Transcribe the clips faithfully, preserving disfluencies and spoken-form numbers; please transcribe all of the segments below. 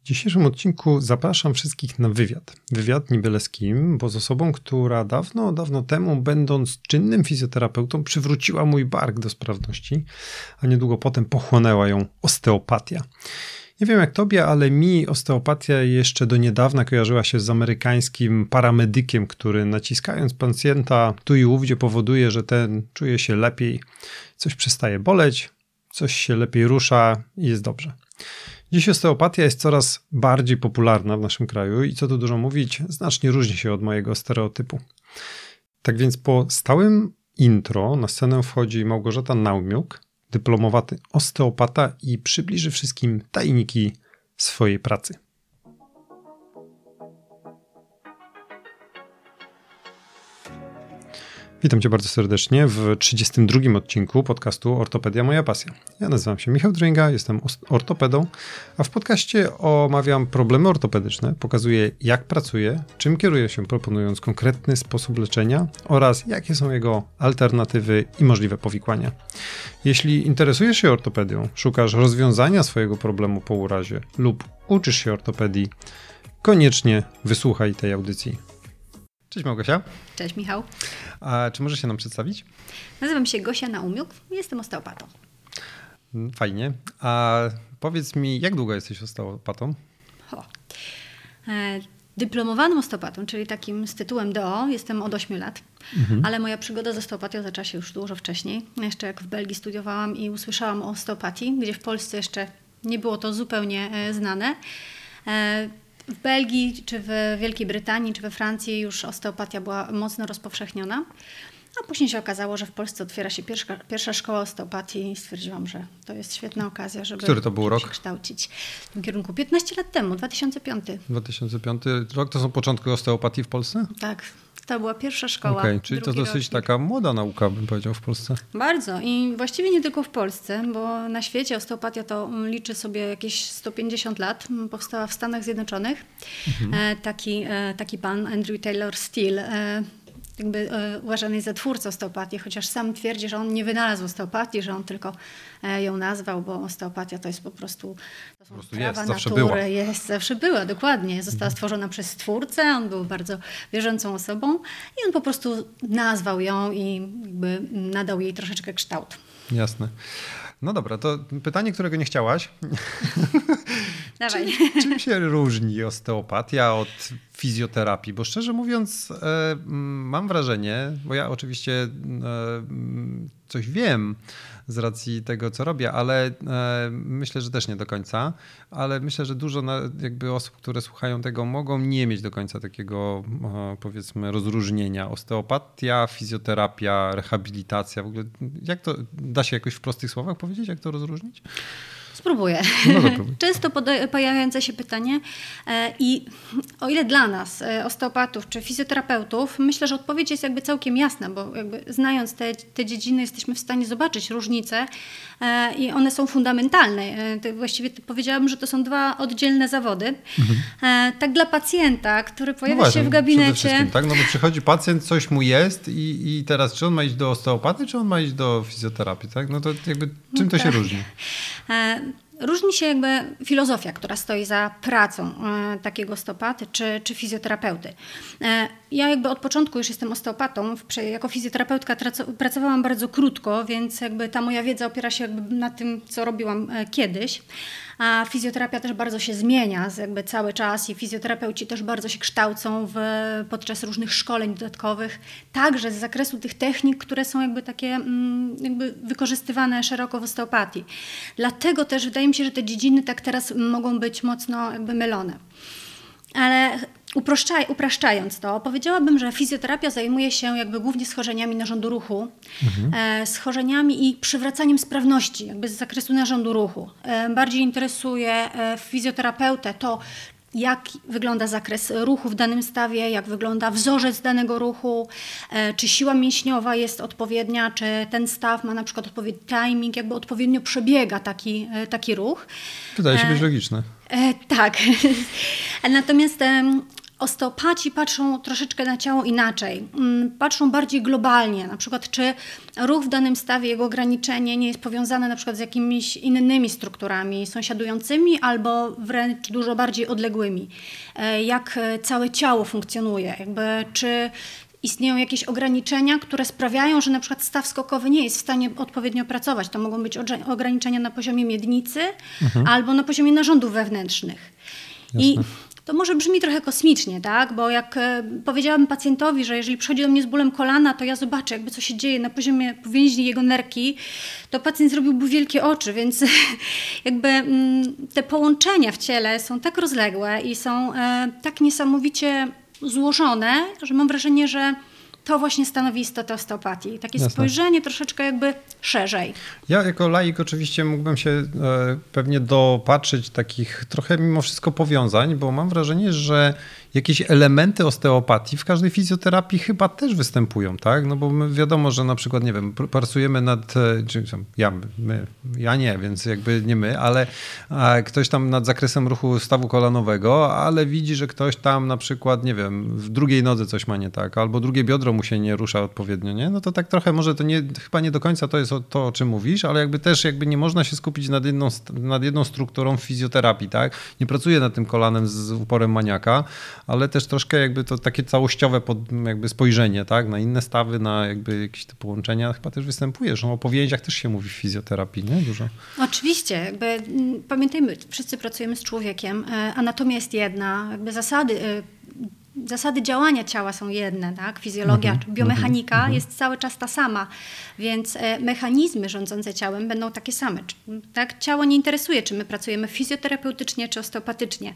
W dzisiejszym odcinku zapraszam wszystkich na wywiad. Wywiad nie byle z kim, bo z osobą, która dawno, dawno temu, będąc czynnym fizjoterapeutą, przywróciła mój bark do sprawności, a niedługo potem pochłonęła ją osteopatia. Nie wiem jak tobie, ale mi osteopatia jeszcze do niedawna kojarzyła się z amerykańskim paramedykiem, który naciskając pacjenta tu i ówdzie powoduje, że ten czuje się lepiej, coś przestaje boleć, coś się lepiej rusza i jest dobrze. Dziś osteopatia jest coraz bardziej popularna w naszym kraju i co tu dużo mówić, znacznie różni się od mojego stereotypu. Tak więc po stałym intro na scenę wchodzi Małgorzata Naumiuk, dyplomowaty osteopata i przybliży wszystkim tajniki swojej pracy. Witam cię bardzo serdecznie w trzydziestym drugim odcinku podcastu Ortopedia Moja Pasja. Ja nazywam się Michał Drynga, jestem ortopedą, a w podcaście omawiam problemy ortopedyczne, pokazuję jak pracuję, czym kieruję się proponując konkretny sposób leczenia oraz jakie są jego alternatywy i możliwe powikłania. Jeśli interesujesz się ortopedią, szukasz rozwiązania swojego problemu po urazie lub uczysz się ortopedii, koniecznie wysłuchaj tej audycji. Cześć Małgosia. Cześć Michał. A czy możesz się nam przedstawić? Nazywam się Gosia Naumiuk i jestem osteopatą. Fajnie. A powiedz mi, jak długo jesteś osteopatą? O. E, dyplomowanym osteopatą, czyli takim z tytułem D O, jestem od ośmiu lat. Mhm. Ale moja przygoda z osteopatią zaczęła się już dużo wcześniej. Jeszcze jak w Belgii studiowałam i usłyszałam o osteopatii, gdzie w Polsce jeszcze nie było to zupełnie e, znane. E, W Belgii, czy w Wielkiej Brytanii, czy we Francji już osteopatia była mocno rozpowszechniona. A później się okazało, że w Polsce otwiera się pierwsza, pierwsza szkoła osteopatii i stwierdziłam, że to jest świetna okazja, żeby Który to był rok? się kształcić w tym kierunku. piętnaście lat temu, dwa tysiące piąty. dwa tysiące piąty rok to są początki osteopatii w Polsce? Tak, to była pierwsza szkoła. Okej, okay, czyli to dosyć rocznik. Taka młoda nauka, bym powiedział, w Polsce. Bardzo i właściwie nie tylko w Polsce, bo na świecie osteopatia to liczy sobie jakieś sto pięćdziesiąt lat. Powstała w Stanach Zjednoczonych. Mhm. Taki, taki pan Andrew Taylor Steele, jakby e, uważany jest za twórcę osteopatii, chociaż sam twierdzi, że on nie wynalazł osteopatii, że on tylko e, ją nazwał, bo osteopatia to jest po prostu, to są po prostu prawa jest, zawsze natury, była. jest, zawsze była, dokładnie. Została mhm. stworzona przez twórcę, on był bardzo wierzącą osobą i on po prostu nazwał ją i jakby nadał jej troszeczkę kształt. Jasne. No dobra, to pytanie, którego nie chciałaś. Dawaj. Czym, czym się różni osteopatia od fizjoterapii? Bo szczerze mówiąc e, mam wrażenie, bo ja oczywiście e, coś wiem z racji tego, co robię, ale e, myślę, że też nie do końca, ale myślę, że dużo na, jakby osób, które słuchają tego, mogą nie mieć do końca takiego e, powiedzmy rozróżnienia. Osteopatia, fizjoterapia, rehabilitacja. W ogóle jak to, da się jakoś w prostych słowach powiedzieć, jak to rozróżnić? Spróbuję. No Często poda- pojawiające się pytanie e, i o ile dla nas, e, osteopatów czy fizjoterapeutów, myślę, że odpowiedź jest jakby całkiem jasna, bo jakby znając te, te dziedziny jesteśmy w stanie zobaczyć różnice e, i one są fundamentalne. E, to właściwie powiedziałabym, że to są dwa oddzielne zawody. Mhm. E, tak dla pacjenta, który pojawia no właśnie, się w gabinecie. Tak? No bo przychodzi pacjent, coś mu jest i, i teraz czy on ma iść do osteopaty, czy on ma iść do fizjoterapii? Tak? No to jakby czym to się różni? E, Różni się jakby filozofia, która stoi za pracą e, takiego osteopaty czy, czy fizjoterapeuty. E, ja jakby od początku już jestem osteopatą. W, jako fizjoterapeutka traco, pracowałam bardzo krótko, więc jakby ta moja wiedza opiera się jakby na tym, co robiłam e, kiedyś. A fizjoterapia też bardzo się zmienia jakby cały czas i fizjoterapeuci też bardzo się kształcą w, podczas różnych szkoleń dodatkowych, także z zakresu tych technik, które są jakby takie mm, jakby wykorzystywane szeroko w osteopatii. Dlatego też wydaje mi się, że te dziedziny tak teraz mogą być mocno jakby mylone. Ale uproszczaj, upraszczając to, powiedziałabym, że fizjoterapia zajmuje się jakby głównie schorzeniami narządu ruchu, mhm. e, schorzeniami i przywracaniem sprawności jakby z zakresu narządu ruchu. E, bardziej interesuje e, fizjoterapeutę to, jak wygląda zakres ruchu w danym stawie, jak wygląda wzorzec danego ruchu, e, czy siła mięśniowa jest odpowiednia, czy ten staw ma na przykład odpowiedni timing, jakby odpowiednio przebiega taki, e, taki ruch. Wydaje się być logiczne. E, tak. Natomiast e, osteopaci patrzą troszeczkę na ciało inaczej. Patrzą bardziej globalnie, na przykład czy ruch w danym stawie, jego ograniczenie nie jest powiązane na przykład z jakimiś innymi strukturami sąsiadującymi albo wręcz dużo bardziej odległymi. Jak całe ciało funkcjonuje, jakby czy istnieją jakieś ograniczenia, które sprawiają, że na przykład staw skokowy nie jest w stanie odpowiednio pracować. To mogą być ograniczenia na poziomie miednicy mhm. albo na poziomie narządów wewnętrznych. Jasne. I to może brzmi trochę kosmicznie, tak? Bo jak e, powiedziałabym pacjentowi, że jeżeli przychodzi do mnie z bólem kolana, to ja zobaczę jakby co się dzieje na poziomie powięźni jego nerki, to pacjent zrobiłby wielkie oczy, więc jakby m, te połączenia w ciele są tak rozległe i są e, tak niesamowicie złożone, że mam wrażenie, że to właśnie stanowi istotę osteopatii. Takie Jasne. Spojrzenie troszeczkę jakby szerzej. Ja jako laik oczywiście mógłbym się e, pewnie dopatrzyć takich trochę mimo wszystko powiązań, bo mam wrażenie, że jakieś elementy osteopatii w każdej fizjoterapii chyba też występują, tak? No bo my wiadomo, że na przykład, nie wiem, pracujemy nad, czy ja, my, ja nie, więc jakby nie my, ale ktoś tam nad zakresem ruchu stawu kolanowego, ale widzi, że ktoś tam na przykład, nie wiem, w drugiej nodze coś ma nie tak, albo drugie biodro mu się nie rusza odpowiednio, nie? No to tak trochę może to nie, chyba nie do końca to jest to, o czym mówisz, ale jakby też jakby nie można się skupić nad jedną, nad jedną strukturą w fizjoterapii, tak? Nie pracuję nad tym kolanem z uporem maniaka, ale też troszkę jakby to takie całościowe pod, jakby spojrzenie, tak, na inne stawy, na jakby jakieś te połączenia chyba też występuje, że o powięziach też się mówi w fizjoterapii, nie? Dużo. Oczywiście, jakby pamiętajmy, wszyscy pracujemy z człowiekiem, anatomia jest jedna, jakby zasady Zasady działania ciała są jedne, tak? Fizjologia, mm-hmm, biomechanika mm-hmm. jest cały czas ta sama, więc mechanizmy rządzące ciałem będą takie same. Tak? Ciało nie interesuje, czy my pracujemy fizjoterapeutycznie, czy osteopatycznie.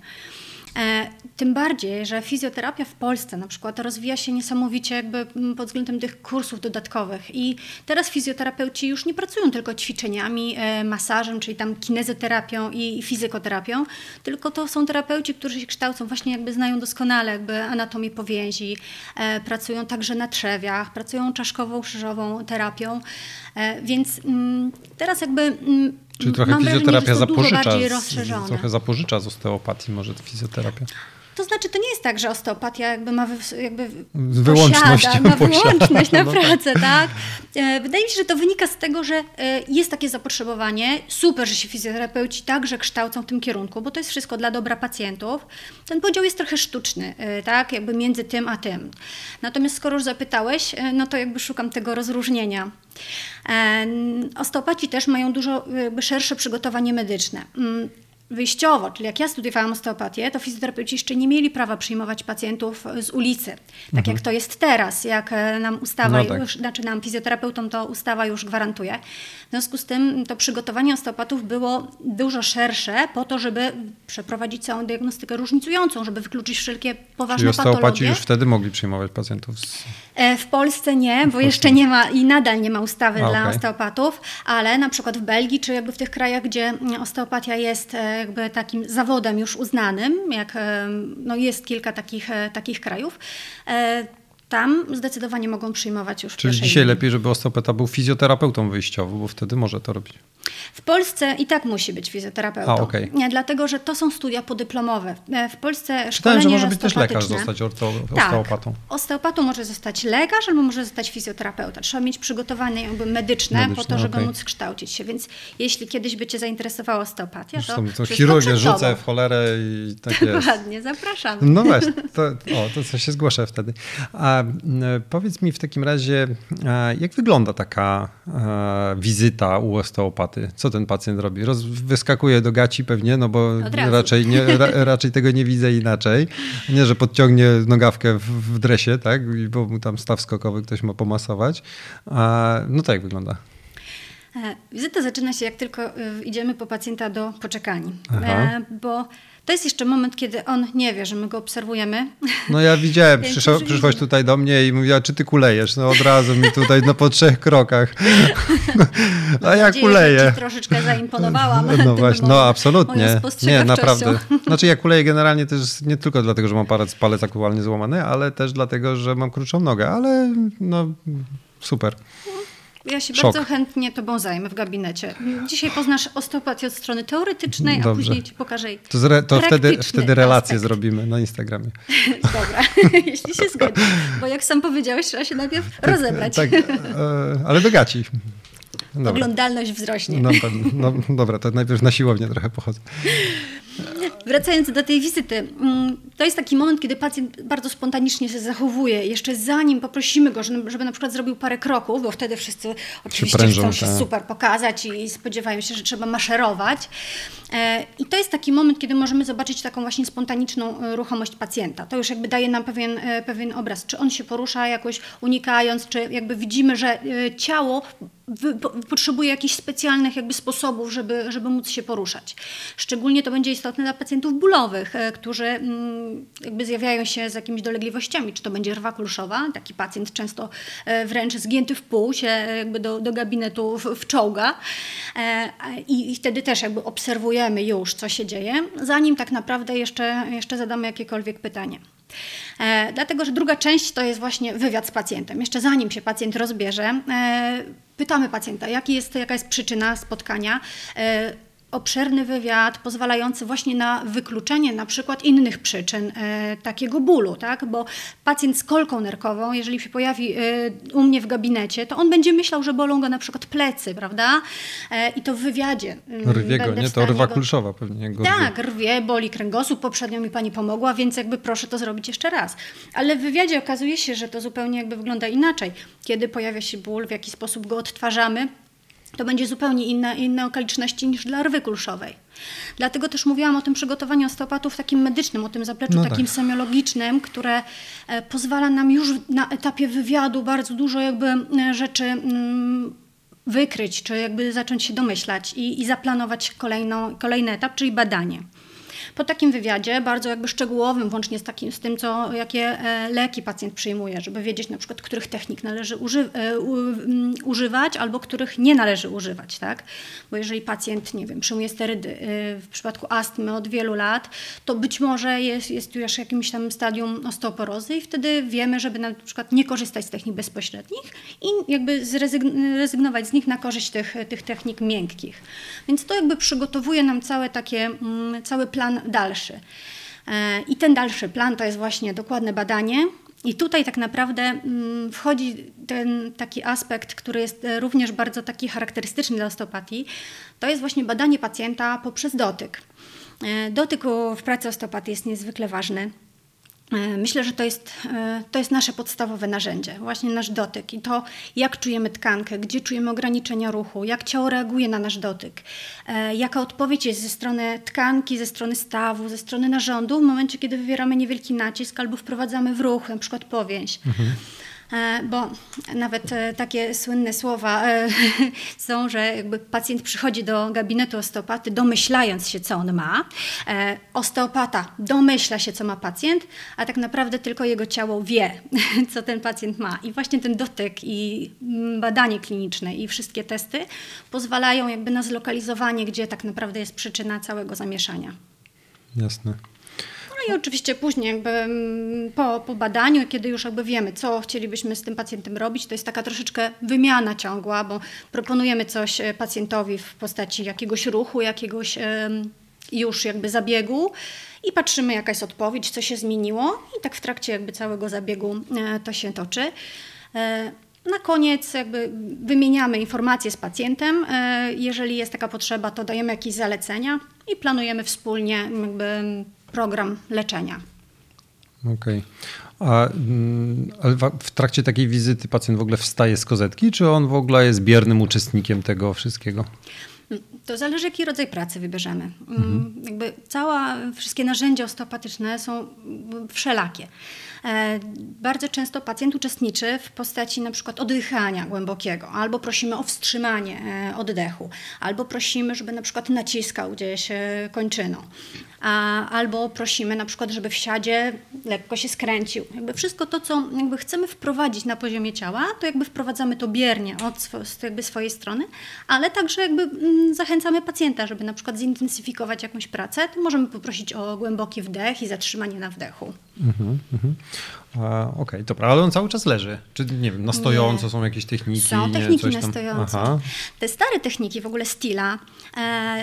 Tym bardziej, że fizjoterapia w Polsce na przykład rozwija się niesamowicie jakby pod względem tych kursów dodatkowych i teraz fizjoterapeuci już nie pracują tylko ćwiczeniami, masażem, czyli tam kinezoterapią i fizykoterapią, tylko to są terapeuci, którzy się kształcą, właśnie jakby znają doskonale jakby anatomię powięzi, pracują także na trzewiach, pracują czaszkową, krzyżową terapią, więc teraz jakby Czyli trochę mam fizjoterapia wrażenie, zapożycza, z, trochę zapożycza z osteopatii może fizjoterapia. To znaczy, to nie jest tak, że osteopatia jakby ma wy, jakby wyłączność, posiada, ma wyłączność posiada. na pracę, tak? Wydaje mi się, że to wynika z tego, że jest takie zapotrzebowanie. Super, że się fizjoterapeuci także kształcą w tym kierunku, bo to jest wszystko dla dobra pacjentów. Ten podział jest trochę sztuczny, tak? Jakby między tym a tym. Natomiast skoro już zapytałeś, no to jakby szukam tego rozróżnienia. Osteopaci też mają dużo jakby szersze przygotowanie medyczne. Wyjściowo, czyli jak ja studiowałam osteopatię, to fizjoterapeuci jeszcze nie mieli prawa przyjmować pacjentów z ulicy. Tak mhm. jak to jest teraz, jak nam ustawa, no tak. już, znaczy nam fizjoterapeutom to ustawa już gwarantuje. W związku z tym to przygotowanie osteopatów było dużo szersze po to, żeby przeprowadzić całą diagnostykę różnicującą, żeby wykluczyć wszelkie poważne czyli osteopaci patologie. Już wtedy mogli przyjmować pacjentów z... W Polsce nie, bo jeszcze nie ma i nadal nie ma ustawy A, dla okay. osteopatów, ale na przykład w Belgii, czy jakby w tych krajach, gdzie osteopatia jest jakby takim zawodem już uznanym, jak no jest kilka takich, takich krajów, tam zdecydowanie mogą przyjmować już. Czyli dzisiaj linii. Lepiej, żeby osteopata był fizjoterapeutą wyjściowo, bo wtedy może to robić. W Polsce i tak musi być fizjoterapeutą. A, okay. Nie, dlatego, że to są studia podyplomowe. W Polsce Czytałem, że może być też lekarz zostać orto, tak. osteopatą. Osteopatą może zostać lekarz albo może zostać fizjoterapeuta. Trzeba mieć przygotowanie jakby medyczne, medyczne po to, żeby okay. móc kształcić się. Więc jeśli kiedyś by cię zainteresowała osteopatia, to, to chirurgię rzucę w cholerę i tak jest. Dokładnie, zapraszamy. No właśnie, to, o, to co się zgłoszę wtedy. A powiedz mi w takim razie, jak wygląda taka wizyta u osteopaty? Co ten pacjent robi? Roz, wyskakuje do gaci pewnie, no bo raczej, nie, ra, raczej tego nie widzę inaczej. Nie, że podciągnie nogawkę w, w dresie, tak? Bo mu tam staw skokowy ktoś ma pomasować. A, no to jak wygląda? Wizyta zaczyna się, jak tylko idziemy po pacjenta do poczekalni. Aha. Bo to jest jeszcze moment, kiedy on nie wie, że my go obserwujemy. No ja widziałem, przyszło, przyszłaś tutaj do mnie i mówiła, czy ty kulejesz? No od razu mi tutaj no po trzech krokach. A ja kuleję. Że ci troszeczkę zaimponowałam. No właśnie, no absolutnie. Nie, naprawdę. Znaczy ja kuleję generalnie też nie tylko dlatego, że mam palec, palec aktualnie złamany, ale też dlatego, że mam krótszą nogę, ale no super. Ja się Szok. bardzo chętnie tobą zajmę w gabinecie. Dzisiaj poznasz osteopatię od strony teoretycznej, Dobrze. a później ci pokażę jej To, zre, to wtedy, praktyczny wtedy relacje aspekt. zrobimy na Instagramie. Dobra, jeśli się zgodzi. Bo jak sam powiedziałeś, trzeba się najpierw rozebrać. Tak, e, ale do gaci. Dobra. Oglądalność wzrośnie. No, no, dobra, to najpierw na siłownię trochę pochodzę. Wracając do tej wizyty, to jest taki moment, kiedy pacjent bardzo spontanicznie się zachowuje. Jeszcze zanim poprosimy go, żeby, żeby na przykład zrobił parę kroków, bo wtedy wszyscy oczywiście prężą, chcą się tak. super pokazać i spodziewają się, że trzeba maszerować. I to jest taki moment, kiedy możemy zobaczyć taką właśnie spontaniczną ruchomość pacjenta. To już jakby daje nam pewien, pewien obraz, czy on się porusza jakoś unikając, czy jakby widzimy, że ciało potrzebuje jakichś specjalnych jakby sposobów, żeby, żeby móc się poruszać. Szczególnie to będzie istotne dla pacjentów bólowych, którzy jakby zjawiają się z jakimiś dolegliwościami, czy to będzie rwa kulszowa, taki pacjent często wręcz zgięty w pół się jakby do, do gabinetu wczołga i, i wtedy też jakby obserwujemy już, co się dzieje, zanim tak naprawdę jeszcze, jeszcze zadamy jakiekolwiek pytanie. E, dlatego, że druga część to jest właśnie wywiad z pacjentem. Jeszcze zanim się pacjent rozbierze, e, pytamy pacjenta, jaki jest, jaka jest przyczyna spotkania. E, obszerny wywiad pozwalający właśnie na wykluczenie na przykład innych przyczyn e, takiego bólu, tak? Bo pacjent z kolką nerkową, jeżeli się pojawi e, u mnie w gabinecie, to on będzie myślał, że bolą go na przykład plecy, prawda? E, I to w wywiadzie. Rwie go, nie? To rwa kulszowa pewnie. Jak go tak, rwie. rwie, boli kręgosłup, poprzednio mi pani pomogła, więc jakby proszę to zrobić jeszcze raz. Ale w wywiadzie okazuje się, że to zupełnie jakby wygląda inaczej. Kiedy pojawia się ból, w jaki sposób go odtwarzamy, to będzie zupełnie inne, inne okoliczności niż dla rwy kulszowej. Dlatego też mówiłam o tym przygotowaniu osteopatów takim medycznym, o tym zapleczu no takim tak. semiologicznym, które e, pozwala nam już na etapie wywiadu bardzo dużo jakby e, rzeczy mm, wykryć, czy jakby zacząć się domyślać i, i zaplanować kolejną, kolejny etap, czyli badanie. Po takim wywiadzie, bardzo jakby szczegółowym, włącznie z, takim, z tym, co, jakie leki pacjent przyjmuje, żeby wiedzieć na przykład, których technik należy uży, u, um, używać albo których nie należy używać, tak? Bo jeżeli pacjent, nie wiem, przyjmuje sterydy y, w przypadku astmy od wielu lat, to być może jest, jest już w jakimś tam stadium osteoporozy i wtedy wiemy, żeby na przykład nie korzystać z technik bezpośrednich i jakby zrezygnować z nich na korzyść tych, tych technik miękkich. Więc to jakby przygotowuje nam całe takie, um, cały plan dalszy. I ten dalszy plan to jest właśnie dokładne badanie i tutaj tak naprawdę wchodzi ten taki aspekt, który jest również bardzo taki charakterystyczny dla osteopatii, to jest właśnie badanie pacjenta poprzez dotyk. Dotyk w pracy osteopatii jest niezwykle ważny. Myślę, że to jest, to jest nasze podstawowe narzędzie, właśnie nasz dotyk i to, jak czujemy tkankę, gdzie czujemy ograniczenia ruchu, jak ciało reaguje na nasz dotyk, jaka odpowiedź jest ze strony tkanki, ze strony stawu, ze strony narządu w momencie, kiedy wywieramy niewielki nacisk albo wprowadzamy w ruch, na przykład powięź. Mhm. Bo nawet takie słynne słowa są, że jakby pacjent przychodzi do gabinetu osteopaty domyślając się, co on ma. Osteopata domyśla się, co ma pacjent, a tak naprawdę tylko jego ciało wie, co ten pacjent ma. I właśnie ten dotyk i badanie kliniczne i wszystkie testy pozwalają jakby na zlokalizowanie, gdzie tak naprawdę jest przyczyna całego zamieszania. Jasne. No i oczywiście później jakby po, po badaniu, kiedy już jakby wiemy, co chcielibyśmy z tym pacjentem robić, to jest taka troszeczkę wymiana ciągła, bo proponujemy coś pacjentowi w postaci jakiegoś ruchu, jakiegoś już jakby zabiegu i patrzymy, jaka jest odpowiedź, co się zmieniło i tak w trakcie jakby całego zabiegu to się toczy. Na koniec jakby wymieniamy informacje z pacjentem. Jeżeli jest taka potrzeba, to dajemy jakieś zalecenia i planujemy wspólnie jakby program leczenia. Okej. A, ale w trakcie takiej wizyty pacjent w ogóle wstaje z kozetki, czy on w ogóle jest biernym uczestnikiem tego wszystkiego? To zależy, jaki rodzaj pracy wybierzemy. Mhm. Jakby cała, wszystkie narzędzia osteopatyczne są wszelakie. Bardzo często pacjent uczestniczy w postaci na przykład oddychania głębokiego, albo prosimy o wstrzymanie oddechu, albo prosimy, żeby na przykład naciskał gdzieś kończyną, albo prosimy na przykład, żeby w siadzie lekko się skręcił. Jakby wszystko to, co jakby chcemy wprowadzić na poziomie ciała, to jakby wprowadzamy to biernie od swo- jakby swojej strony, ale także jakby zachęcamy pacjenta, żeby na przykład zintensyfikować jakąś pracę, to możemy poprosić o głęboki wdech i zatrzymanie na wdechu. Mhm, mhm. Okej, okay, dobra, ale on cały czas leży. Czy nie wiem, na stojąco nie. Są jakieś techniki? Są nie, techniki coś na tam... stojąco. Aha. Te stare techniki, w ogóle Stila e,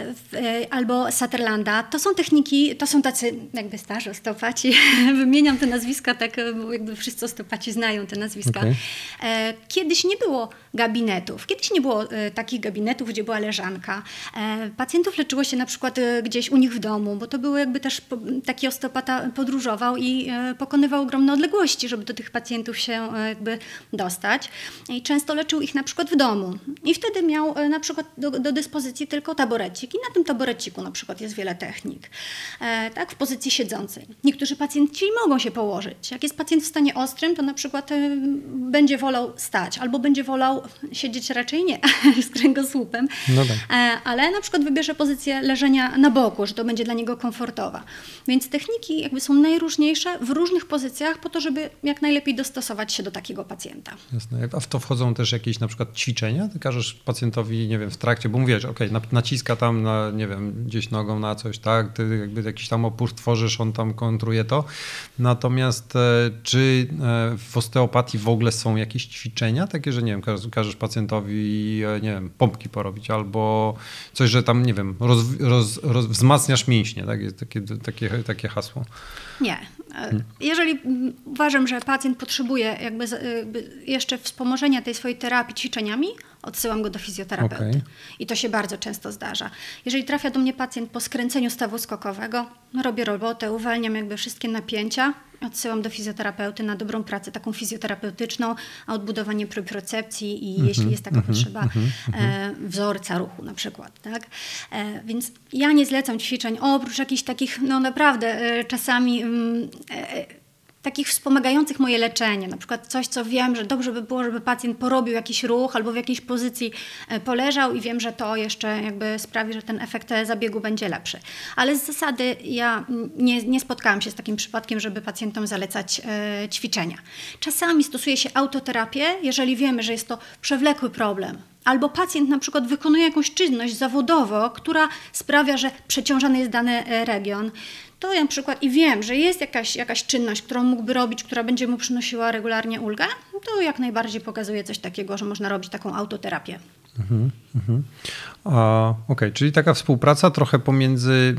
e, albo Sutherlanda, to są techniki, to są tacy jakby starzy osteopaci. Wymieniam te nazwiska, tak jakby wszyscy osteopaci znają te nazwiska. Okay. E, kiedyś nie było gabinetów. Kiedyś nie było e, takich gabinetów, gdzie była leżanka. E, pacjentów leczyło się na przykład e, gdzieś u nich w domu, bo to były jakby też po, taki osteopata podróżował i e, pokonywał ogromne odległości, żeby do tych pacjentów się jakby dostać. I często leczył ich na przykład w domu. I wtedy miał na przykład do, do dyspozycji tylko taborecik. I na tym taboreciku na przykład jest wiele technik. E, tak, w pozycji siedzącej. Niektórzy pacjenci mogą się położyć. Jak jest pacjent w stanie ostrym, to na przykład e, będzie wolał stać, albo będzie wolał siedzieć raczej nie, z kręgosłupem. No tak. e, ale na przykład wybierze pozycję leżenia na boku, że to będzie dla niego komfortowa. Więc techniki jakby są najróżniejsze w różnych pozycjach po to, żeby jak najlepiej dostosować się do takiego pacjenta. Jasne. A w to wchodzą też jakieś na przykład ćwiczenia? Ty każesz pacjentowi, nie wiem, w trakcie, bo mówisz, okej, okay, naciska tam na, nie wiem, gdzieś nogą na coś, tak? Ty jakby jakiś tam opór tworzysz, on tam kontruje to. Natomiast e, czy e, w osteopatii w ogóle są jakieś ćwiczenia takie, że nie wiem, każesz, każesz pacjentowi, e, nie wiem, pompki porobić albo coś, że tam, nie wiem, roz, roz, roz, wzmacniasz mięśnie, tak? Jest takie, takie, takie hasło. Nie. Jeżeli uważam, że pacjent potrzebuje jakby, jakby jeszcze wspomożenia tej swojej terapii ćwiczeniami, odsyłam go do fizjoterapeuty. Okay. I to się bardzo często zdarza. Jeżeli trafia do mnie pacjent po skręceniu stawu skokowego, robię robotę, uwalniam jakby wszystkie napięcia, odsyłam do fizjoterapeuty na dobrą pracę taką fizjoterapeutyczną, a odbudowanie propriocepcji i mm-hmm, jeśli jest taka mm-hmm, potrzeba mm-hmm. e, wzorca ruchu na przykład. Tak? E, więc ja nie zlecam ćwiczeń oprócz jakichś takich, no naprawdę e, czasami mm, e, takich wspomagających moje leczenie, na przykład coś, co wiem, że dobrze by było, żeby pacjent porobił jakiś ruch albo w jakiejś pozycji poleżał i wiem, że to jeszcze jakby sprawi, że ten efekt zabiegu będzie lepszy. Ale z zasady ja nie, nie spotkałam się z takim przypadkiem, żeby pacjentom zalecać e, ćwiczenia. Czasami stosuje się autoterapię, jeżeli wiemy, że jest to przewlekły problem. Albo pacjent na przykład wykonuje jakąś czynność zawodowo, która sprawia, że przeciążany jest dany region. To ja na przykład i wiem, że jest jakaś, jakaś czynność, którą mógłby robić, która będzie mu przynosiła regularnie ulgę, to jak najbardziej pokazuje coś takiego, że można robić taką autoterapię. Mhm, mhm. Okej, okay, czyli taka współpraca trochę pomiędzy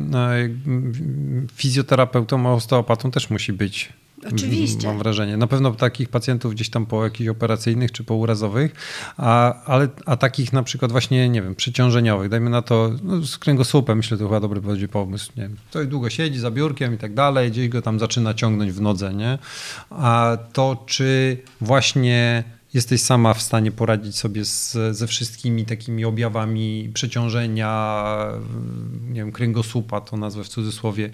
fizjoterapeutą a osteopatą też musi być. Oczywiście. Mam wrażenie. Na pewno takich pacjentów gdzieś tam po jakichś operacyjnych czy po urazowych, a, ale, a takich na przykład właśnie, nie wiem, przeciążeniowych, dajmy na to, no, z kręgosłupem, myślę, to chyba dobry będzie pomysł. Nie wiem, ktoś długo siedzi za biurkiem i tak dalej, gdzieś go tam zaczyna ciągnąć w nodze, nie? A to czy właśnie jesteś sama w stanie poradzić sobie z, ze wszystkimi takimi objawami przeciążenia, nie wiem, kręgosłupa, to nazwę w cudzysłowie,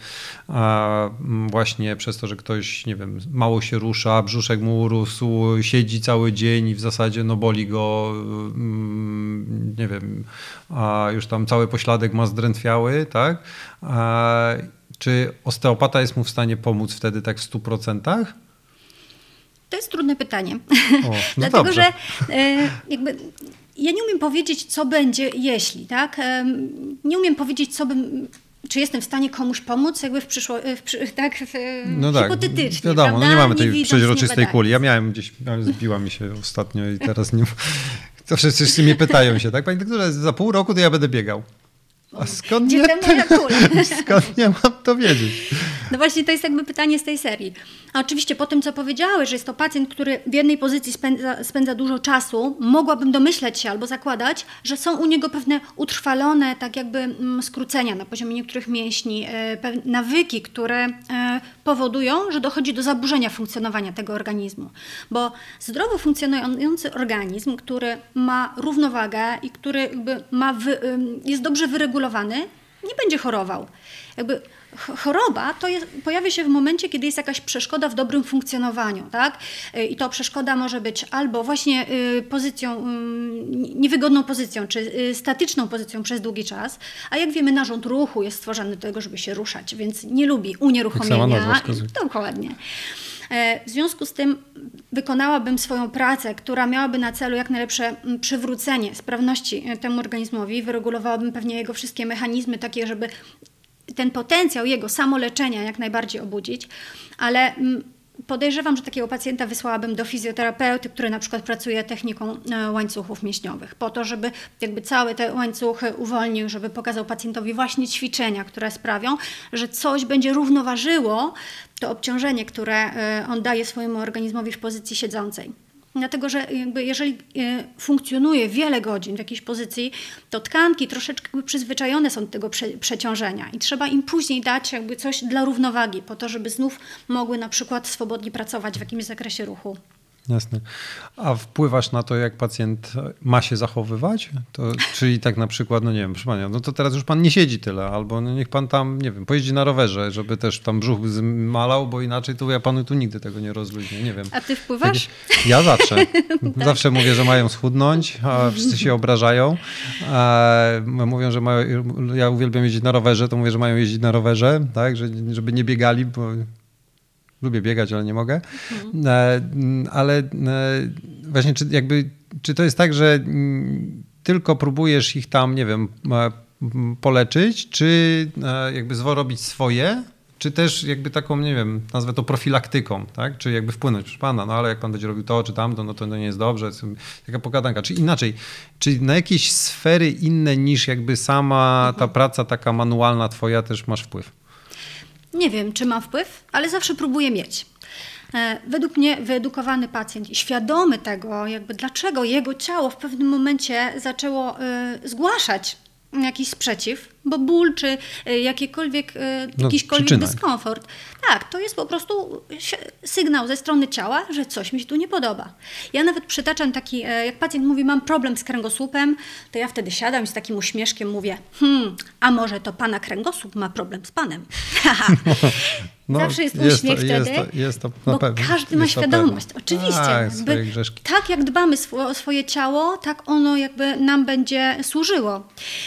a właśnie przez to, że ktoś, nie wiem, mało się rusza, brzuszek mu urósł, siedzi cały dzień i w zasadzie no boli go, nie wiem, a już tam cały pośladek ma zdrętwiały, tak? A czy osteopata jest mu w stanie pomóc wtedy tak w stu procentach? To jest trudne pytanie, o, no dlatego dobrze. że e, jakby ja nie umiem powiedzieć, co będzie, jeśli, tak? E, nie umiem powiedzieć, co bym, czy jestem w stanie komuś pomóc, jakby w przyszło, w, przy, tak, w, no tak, hipotetycznie, wiadomo, prawda? no nie mamy nie tej widząc, przeźroczystej nie kuli. Ja miałem gdzieś, zbiła mi się ostatnio i teraz nie. To wszyscy mnie pytają się, tak? Panie doktorze, za pół roku to ja będę biegał. A skąd Gdzie nie, ta moja kula? skąd nie mam to wiedzieć? No właśnie to jest jakby pytanie z tej serii. A oczywiście po tym, co powiedziałeś, że jest to pacjent, który w jednej pozycji spędza, spędza dużo czasu, mogłabym domyśleć się albo zakładać, że są u niego pewne utrwalone tak jakby mm, skrócenia na poziomie niektórych mięśni, e, pewne nawyki, które e, powodują, że dochodzi do zaburzenia funkcjonowania tego organizmu. Bo zdrowo funkcjonujący organizm, który ma równowagę i który jakby ma wy, jest dobrze wyregulowany, nie będzie chorował. Jakby choroba to jest, pojawia się w momencie, kiedy jest jakaś przeszkoda w dobrym funkcjonowaniu, tak? I to przeszkoda może być albo właśnie pozycją, niewygodną pozycją, czy statyczną pozycją przez długi czas, a jak wiemy, narząd ruchu jest stworzony do tego, żeby się ruszać, więc nie lubi unieruchomienia. Dokładnie. W związku z tym wykonałabym swoją pracę, która miałaby na celu jak najlepsze przywrócenie sprawności temu organizmowi, wyregulowałabym pewnie jego wszystkie mechanizmy takie, żeby ten potencjał jego samoleczenia jak najbardziej obudzić, ale podejrzewam, że takiego pacjenta wysłałabym do fizjoterapeuty, który na przykład pracuje techniką łańcuchów mięśniowych, po to, żeby jakby całe te łańcuchy uwolnił, żeby pokazał pacjentowi właśnie ćwiczenia, które sprawią, że coś będzie równoważyło to obciążenie, które on daje swojemu organizmowi w pozycji siedzącej. Dlatego, że jakby jeżeli funkcjonuje wiele godzin w jakiejś pozycji, to tkanki troszeczkę przyzwyczajone są do tego prze, przeciążenia i trzeba im później dać jakby coś dla równowagi, po to, żeby znów mogły na przykład swobodnie pracować w jakimś zakresie ruchu. Jasne. A wpływasz na to, jak pacjent ma się zachowywać? To, czyli tak na przykład, no nie wiem, proszę pana, no to teraz już pan nie siedzi tyle, albo no niech pan tam, nie wiem, pojeździ na rowerze, żeby też tam brzuch zmalał, bo inaczej to ja panu tu nigdy tego nie rozluźnię, nie wiem. A ty wpływasz? Jakieś... Ja zawsze. Tak. Zawsze mówię, że mają schudnąć, a wszyscy się obrażają. A mówią, że mają, ja uwielbiam jeździć na rowerze, to mówię, że mają jeździć na rowerze, tak, że, żeby nie biegali, bo lubię biegać, ale nie mogę. Mhm. Ale właśnie, czy, jakby, czy to jest tak, że tylko próbujesz ich tam, nie wiem, poleczyć, czy jakby zworobić swoje, czy też jakby taką, nie wiem, nazwę to profilaktyką, tak? Czy jakby wpłynąć, proszę pana, no ale jak pan będzie robił to czy tamto, no to nie jest dobrze. Taka pogadanka. Czy inaczej, czy na jakieś sfery inne niż jakby sama ta mhm. praca taka manualna twoja też masz wpływ? Nie wiem, czy mam wpływ, ale zawsze próbuję mieć. Według mnie wyedukowany pacjent i świadomy tego, jakby dlaczego jego ciało w pewnym momencie zaczęło y, zgłaszać jakiś sprzeciw, bo ból czy jakiekolwiek, no, jakiśkolwiek przyczyna. dyskomfort. Tak, to jest po prostu sygnał ze strony ciała, że coś mi się tu nie podoba. Ja nawet przytaczam taki, jak pacjent mówi, mam problem z kręgosłupem, to ja wtedy siadam i z takim uśmieszkiem mówię, hmm, a może to pana kręgosłup ma problem z panem? No, zawsze jest, jest uśmiech to, wtedy, jest to, jest to na bo pewno, każdy ma świadomość. Oczywiście. Tak, jakby, tak jak dbamy o swoje ciało, tak ono jakby nam będzie służyło.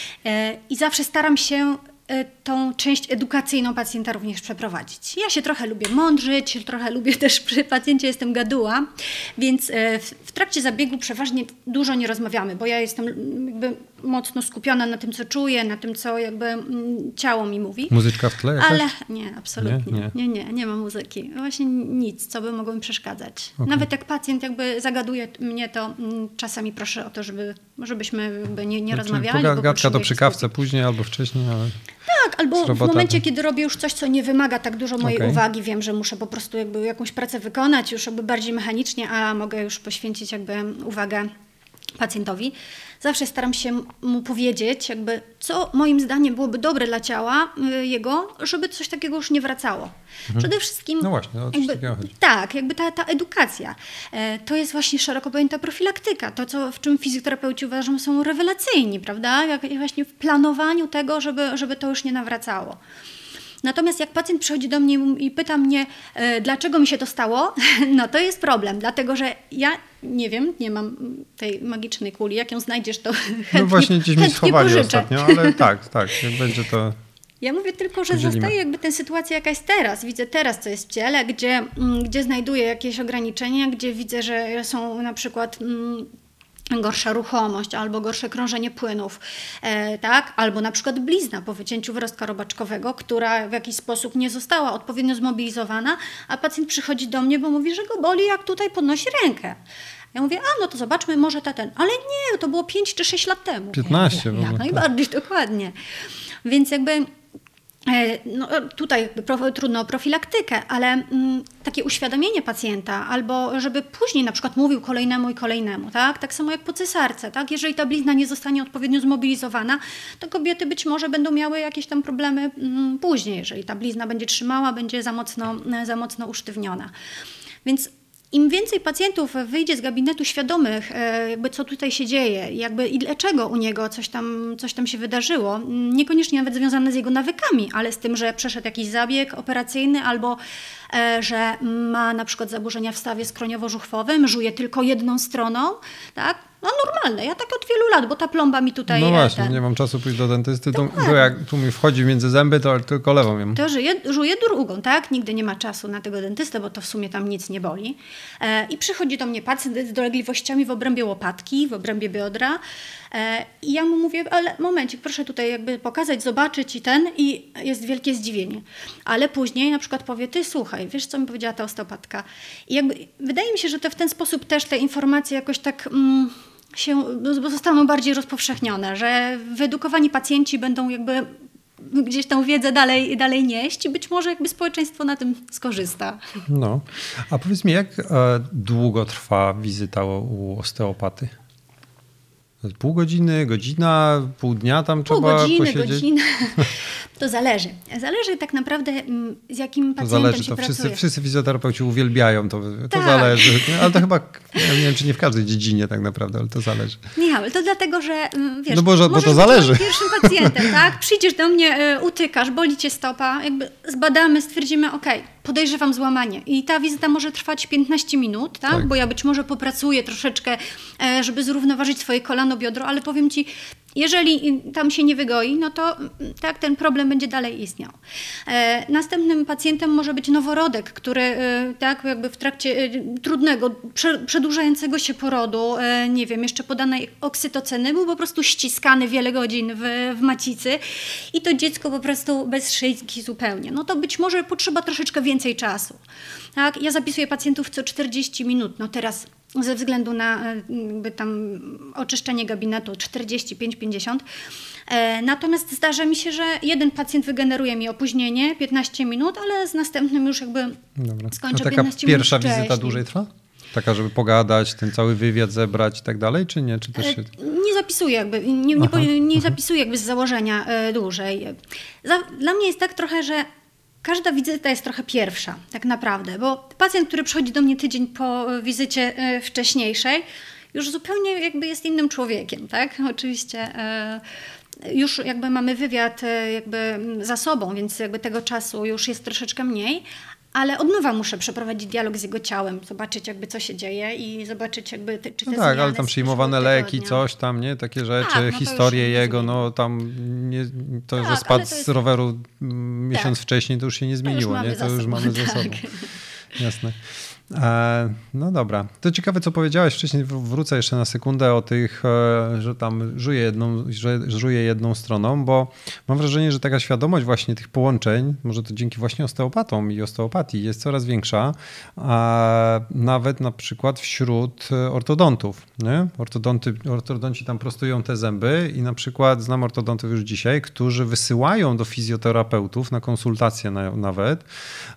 I zawsze staram się tą część edukacyjną pacjenta również przeprowadzić. Ja się trochę lubię mądrzyć, trochę lubię też przy pacjencie, jestem gaduła, więc w, w trakcie zabiegu przeważnie dużo nie rozmawiamy, bo ja jestem jakby mocno skupiona na tym, co czuję, na tym, co jakby ciało mi mówi. Muzyczka w tle jakaś? Ale nie, absolutnie. Nie, nie, nie, nie ma muzyki. Właśnie nic, co by mogło mi przeszkadzać. Okay. Nawet jak pacjent jakby zagaduje mnie, to czasami proszę o to, żeby, żebyśmy jakby nie, nie znaczy, rozmawiali. Gadka to przy kawce później albo wcześniej, ale... Tak, albo w momencie, kiedy robię już coś, co nie wymaga tak dużo mojej okay. uwagi, wiem, że muszę po prostu jakby jakąś pracę wykonać już jakby bardziej mechanicznie, a mogę już poświęcić jakby uwagę pacjentowi. Zawsze staram się mu powiedzieć, jakby, co moim zdaniem byłoby dobre dla ciała jego, żeby coś takiego już nie wracało. Mhm. Przede wszystkim... No właśnie, o coś takiego chodzi. Tak, jakby ta, ta edukacja. To jest właśnie szeroko pojęta profilaktyka. To, co, w czym fizjoterapeuci uważam, są rewelacyjni, prawda? Jak właśnie w planowaniu tego, żeby, żeby to już nie nawracało. Natomiast jak pacjent przychodzi do mnie i pyta mnie, e, dlaczego mi się to stało, no to jest problem, dlatego że ja nie wiem, nie mam tej magicznej kuli, jak ją znajdziesz, to chętnie, no właśnie gdzieś mi schowali pożyczę. Ostatnio, ale tak, tak, jak będzie to... Ja mówię tylko, że podzielimy. Zostaje jakby tę sytuacja jakaś teraz. Widzę teraz, co jest w ciele, gdzie, gdzie znajduję jakieś ograniczenia, gdzie widzę, że są na przykład... Mm, gorsza ruchomość albo gorsze krążenie płynów, e, tak? Albo na przykład blizna po wycięciu wyrostka robaczkowego, która w jakiś sposób nie została odpowiednio zmobilizowana, a pacjent przychodzi do mnie, bo mówi, że go boli, jak tutaj podnosi rękę. Ja mówię, a no to zobaczmy, może ta ten. Ale nie, to było pięć czy sześć lat temu. piętnaście ja mówię, w ogóle. Jak najbardziej, tak. Dokładnie. Więc jakby... No, tutaj jakby pro, trudno o profilaktykę, ale mm, takie uświadomienie pacjenta, albo żeby później na przykład mówił kolejnemu i kolejnemu, tak? Tak samo jak po cesarce, tak? Jeżeli ta blizna nie zostanie odpowiednio zmobilizowana, to kobiety być może będą miały jakieś tam problemy mm, później, jeżeli ta blizna będzie trzymała, będzie za mocno, za mocno usztywniona. Więc im więcej pacjentów wyjdzie z gabinetu świadomych, jakby co tutaj się dzieje, jakby i dlaczego u niego coś tam, coś tam się wydarzyło, niekoniecznie nawet związane z jego nawykami, ale z tym, że przeszedł jakiś zabieg operacyjny albo że ma na przykład zaburzenia w stawie skroniowo-żuchwowym, żuje tylko jedną stroną, tak? No normalne, ja tak od wielu lat, bo ta plomba mi tutaj... No właśnie, ten... nie mam czasu pójść do dentysty, to, to jak tu mi wchodzi między zęby, to tylko lewą jem. To żyje, żuje drugą, tak? Nigdy nie ma czasu na tego dentystę, bo to w sumie tam nic nie boli. E, I przychodzi do mnie pacjent z dolegliwościami w obrębie łopatki, w obrębie biodra e, i ja mu mówię, ale momencik, proszę tutaj jakby pokazać, zobaczyć i ten i jest wielkie zdziwienie. Ale później na przykład powie, ty słuchaj, wiesz co mi powiedziała ta osteopatka? I jakby wydaje mi się, że to w ten sposób też te informacje jakoś tak... Mm, się zostaną bardziej rozpowszechnione, że wyedukowani pacjenci będą jakby gdzieś tą wiedzę dalej, dalej nieść i być może jakby społeczeństwo na tym skorzysta. No, a powiedz mi, jak e, długo trwa wizyta u, u osteopaty? Pół godziny, godzina, pół dnia tam pół trzeba godziny, posiedzieć? godzina. To zależy. Zależy tak naprawdę z jakim pacjentem to zależy, się to pracuje. wszyscy, wszyscy fizjoterapeuci uwielbiają, to, to tak. zależy. Ale to chyba, ja nie wiem, czy nie w każdej dziedzinie tak naprawdę, ale to zależy. Michał, to dlatego, że wiesz, no bo, że, bo to być zależy. pierwszym pacjentem, tak? Przyjdziesz do mnie, utykasz, boli cię stopa, jakby zbadamy, stwierdzimy, okej, okay, podejrzewam złamanie. I ta wizyta może trwać piętnaście minut, tak? tak? Bo ja być może popracuję troszeczkę, żeby zrównoważyć swoje kolano, biodro, ale powiem ci, jeżeli tam się nie wygoi, no to tak, ten problem będzie dalej istniał. E, następnym pacjentem może być noworodek, który e, tak jakby w trakcie e, trudnego, prze, przedłużającego się porodu, e, nie wiem, jeszcze podanej oksytocyny, był po prostu ściskany wiele godzin w, w macicy i to dziecko po prostu bez szyjki zupełnie. No to być może potrzeba troszeczkę więcej czasu. Tak? Ja zapisuję pacjentów co czterdzieści minut, no teraz ze względu na jakby tam oczyszczenie gabinetu czterdzieści pięć pięćdziesiąt. E, natomiast zdarza mi się, że jeden pacjent wygeneruje mi opóźnienie piętnaście minut, ale z następnym już jakby Dobra. skończę A taka piętnaście pierwsza minut wizyta wcześniej. dłużej trwa? Taka, żeby pogadać, ten cały wywiad zebrać i tak dalej, czy nie? Czy też się... Nie zapisuję jakby, nie, nie, Aha, nie aha. zapisuję jakby z założenia e, dłużej. Za, dla mnie jest tak trochę, że każda wizyta jest trochę pierwsza, tak naprawdę, bo pacjent, który przychodzi do mnie tydzień po wizycie e, wcześniejszej, już zupełnie jakby jest innym człowiekiem, tak? Oczywiście e, już jakby mamy wywiad e, jakby za sobą, więc jakby tego czasu już jest troszeczkę mniej, ale od nowa muszę przeprowadzić dialog z jego ciałem, zobaczyć jakby co się dzieje i zobaczyć jakby te, czy te No tak, ale zmiany tam z przyjmowane zeszłego leki, tygodnia. coś tam, nie? Takie rzeczy, Tak, no to historie już jego, nie no tam nie, to, Tak, że ale spadł to jest- z roweru mm, miesiąc Tak. wcześniej, to już się nie zmieniło, mamy nie? za To już sobą, mamy za tak. sobą. Jasne. E, no dobra. To ciekawe, co powiedziałeś wcześniej, w- wrócę jeszcze na sekundę o tych, e, że tam żuje jedną, że żuje jedną stroną, bo mam wrażenie, że taka świadomość właśnie tych połączeń, może to dzięki właśnie osteopatom i osteopatii jest coraz większa, a nawet na przykład wśród ortodontów, nie? Ortodonty, ortodonci tam prostują te zęby i na przykład znam ortodontów już dzisiaj, którzy wysyłają do fizjoterapeutów na konsultacje na, nawet,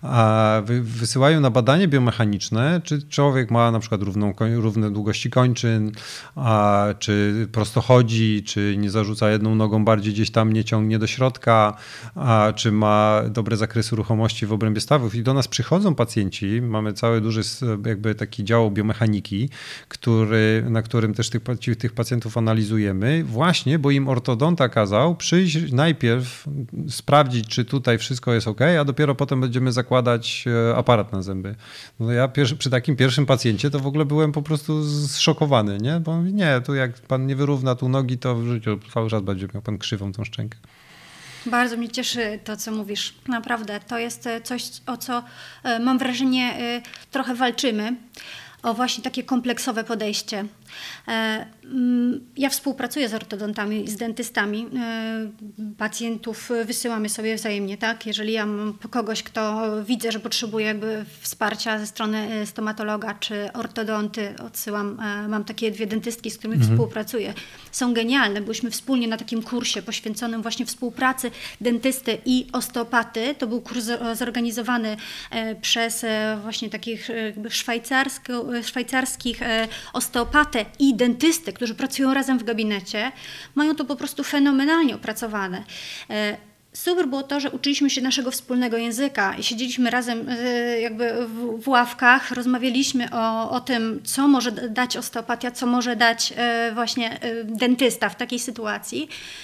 a wy, wysyłają na badanie biomechaniczne, czy człowiek ma na przykład równą, koń- równe długości kończyn, a, czy prosto chodzi, czy nie zarzuca jedną nogą bardziej gdzieś tam, nie ciągnie do środka, a, czy ma dobre zakresy ruchomości w obrębie stawów. I do nas przychodzą pacjenci, mamy cały duży s- jakby taki dział biomechaniki, który, na którym też tych, paci- tych pacjentów analizujemy, właśnie, bo im ortodonta kazał przyjść najpierw, sprawdzić, czy tutaj wszystko jest ok, a dopiero potem będziemy zakładać e, aparat na zęby. No ja pierwszy, przy takim pierwszym pacjencie to w ogóle byłem po prostu zszokowany, nie? Bo mówię, nie, tu jak pan nie wyrówna tu nogi, to w życiu cały czas będzie miał pan krzywą tą szczękę. Bardzo mnie cieszy to, co mówisz. Naprawdę, to jest coś, o co e, mam wrażenie e, trochę walczymy. O właśnie takie kompleksowe podejście. E, mm, Ja współpracuję z ortodontami i z dentystami. E, Pacjentów wysyłamy sobie wzajemnie, tak? Jeżeli ja mam kogoś, kto widzę, że potrzebuje jakby wsparcia ze strony e, stomatologa czy ortodonty, odsyłam. e, Mam takie dwie dentystki, z którymi współpracuję. Są genialne. Byliśmy wspólnie na takim kursie poświęconym właśnie współpracy dentysty i osteopaty. To był kurs zo- zorganizowany e, przez e, właśnie takich e, jakby szwajcarsko, szwajcarskich e, osteopatę i dentysty, którzy pracują razem w gabinecie. Mają to po prostu fenomenalnie opracowane. E, Super było to, że uczyliśmy się naszego wspólnego języka i siedzieliśmy razem e, jakby w, w ławkach, rozmawialiśmy o, o tym, co może dać osteopatia, co może dać e, właśnie e, dentysta w takiej sytuacji.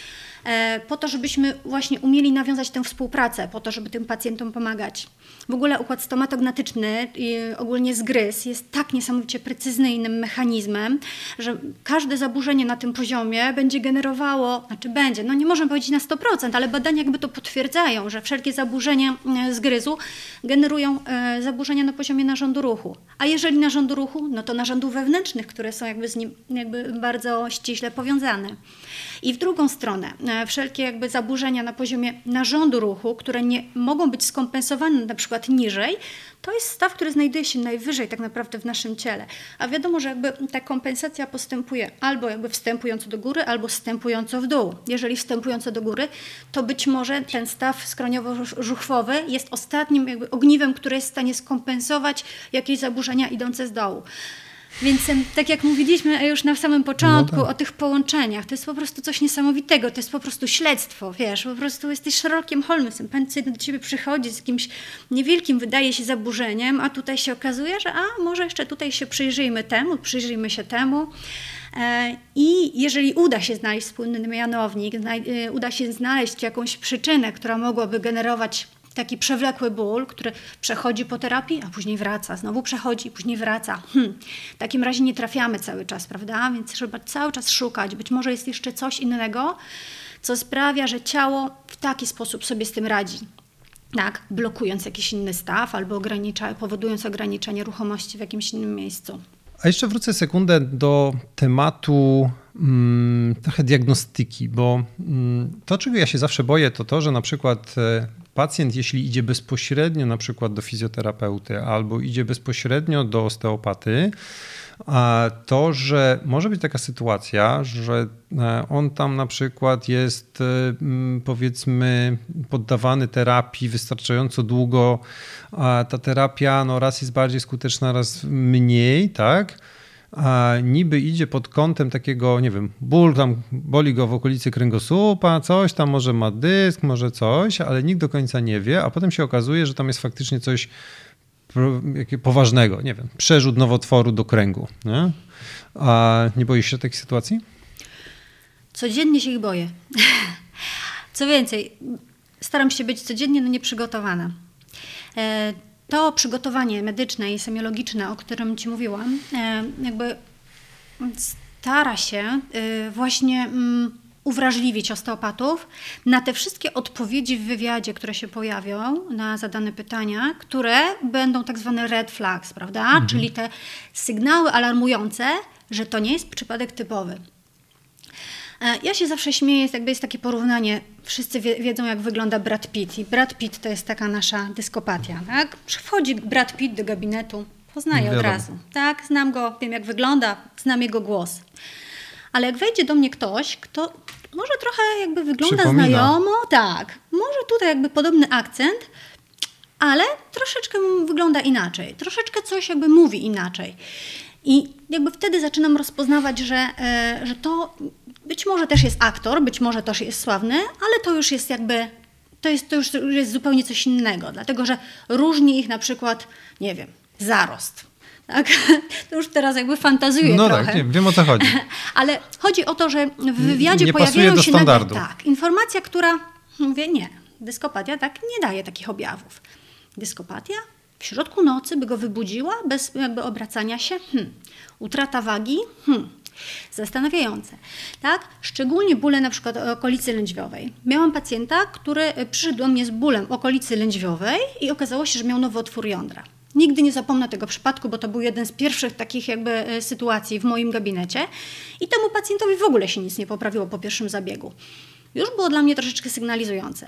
po to, żebyśmy właśnie umieli nawiązać tę współpracę, po to, żeby tym pacjentom pomagać. W ogóle układ stomatognatyczny, ogólnie zgryz, jest tak niesamowicie precyzyjnym mechanizmem, że każde zaburzenie na tym poziomie będzie generowało, znaczy będzie, no nie możemy powiedzieć na sto procent, ale badania jakby to potwierdzają, że wszelkie zaburzenia zgryzu generują zaburzenia na poziomie narządu ruchu. A jeżeli narządu ruchu, no to narządów wewnętrznych, które są jakby z nim jakby bardzo ściśle powiązane. I w drugą stronę, wszelkie jakby zaburzenia na poziomie narządu ruchu, które nie mogą być skompensowane na przykład niżej, to jest staw, który znajduje się najwyżej tak naprawdę w naszym ciele. A wiadomo, że jakby ta kompensacja postępuje albo jakby wstępująco do góry, albo wstępująco w dół. Jeżeli wstępująco do góry, to być może ten staw skroniowo-żuchwowy jest ostatnim jakby ogniwem, które jest w stanie skompensować jakieś zaburzenia idące z dołu. Więc tak jak mówiliśmy już na samym początku no tak. o tych połączeniach, to jest po prostu coś niesamowitego, to jest po prostu śledztwo, wiesz, po prostu jesteś Sherlockiem Holmesem, pacjent do ciebie przychodzi z jakimś niewielkim, wydaje się, zaburzeniem, a tutaj się okazuje, że a może jeszcze tutaj się przyjrzyjmy temu, przyjrzyjmy się temu. I jeżeli uda się znaleźć wspólny mianownik, uda się znaleźć jakąś przyczynę, która mogłaby generować taki przewlekły ból, który przechodzi po terapii, a później wraca, znowu przechodzi, później wraca. Hmm. W takim razie nie trafiamy cały czas, prawda? Więc trzeba cały czas szukać. Być może jest jeszcze coś innego, co sprawia, że ciało w taki sposób sobie z tym radzi. Tak, blokując jakiś inny staw albo ogranicza, powodując ograniczenie ruchomości w jakimś innym miejscu. A jeszcze wrócę sekundę do tematu mm, trochę diagnostyki, bo mm, to, czego ja się zawsze boję, to to, że na przykład pacjent, jeśli idzie bezpośrednio na przykład do fizjoterapeuty albo idzie bezpośrednio do osteopaty, a to, że może być taka sytuacja, że on tam na przykład jest powiedzmy poddawany terapii wystarczająco długo, a ta terapia no raz jest bardziej skuteczna, raz mniej, tak? A niby idzie pod kątem takiego, nie wiem, ból tam boli go w okolicy kręgosłupa, coś tam, może ma dysk, może coś, ale nikt do końca nie wie, a potem się okazuje, że tam jest faktycznie coś poważnego, nie wiem, przerzut nowotworu do kręgu. Nie? A nie boisz się takiej sytuacji? Codziennie się ich boję. Co więcej, staram się być codziennie no nieprzygotowana. To przygotowanie medyczne i semiologiczne, o którym Ci mówiłam, jakby stara się właśnie uwrażliwić osteopatów na te wszystkie odpowiedzi w wywiadzie, które się pojawią na zadane pytania, które będą tak zwane red flags, prawda? Mhm. Czyli te sygnały alarmujące, że to nie jest przypadek typowy. Ja się zawsze śmieję, jest, jakby jest takie porównanie, wszyscy wie, wiedzą jak wygląda Brad Pitt i Brad Pitt to jest taka nasza dyskopatia, tak? Wchodzi Brad Pitt do gabinetu, poznaję od razu, tak? Znam go, wiem jak wygląda, znam jego głos. Ale jak wejdzie do mnie ktoś, kto może trochę jakby wygląda Przypomina. znajomo, tak, może tutaj jakby podobny akcent, ale troszeczkę wygląda inaczej, troszeczkę coś jakby mówi inaczej. I jakby wtedy zaczynam rozpoznawać, że, że to być może też jest aktor, być może też jest sławny, ale to już jest jakby, to jest, to już jest zupełnie coś innego, dlatego że różni ich na przykład, nie wiem, zarost. Tak? To już teraz jakby fantazuję no trochę. No tak, nie, wiem o co chodzi. Ale chodzi o to, że w wywiadzie nie pojawiają się standardu. nagle, tak, informacja, która, mówię nie, dyskopatia tak nie daje takich objawów. Dyskopatia w środku nocy by go wybudziła bez jakby obracania się. Hmm. Utrata wagi. Hmm. Zastanawiające. Tak? Szczególnie bóle na przykład okolicy lędźwiowej. Miałam pacjenta, który przyszedł do mnie z bólem okolicy lędźwiowej i okazało się, że miał nowotwór jądra. Nigdy nie zapomnę tego przypadku, bo to był jeden z pierwszych takich jakby sytuacji w moim gabinecie i temu pacjentowi w ogóle się nic nie poprawiło po pierwszym zabiegu. Już było dla mnie troszeczkę sygnalizujące.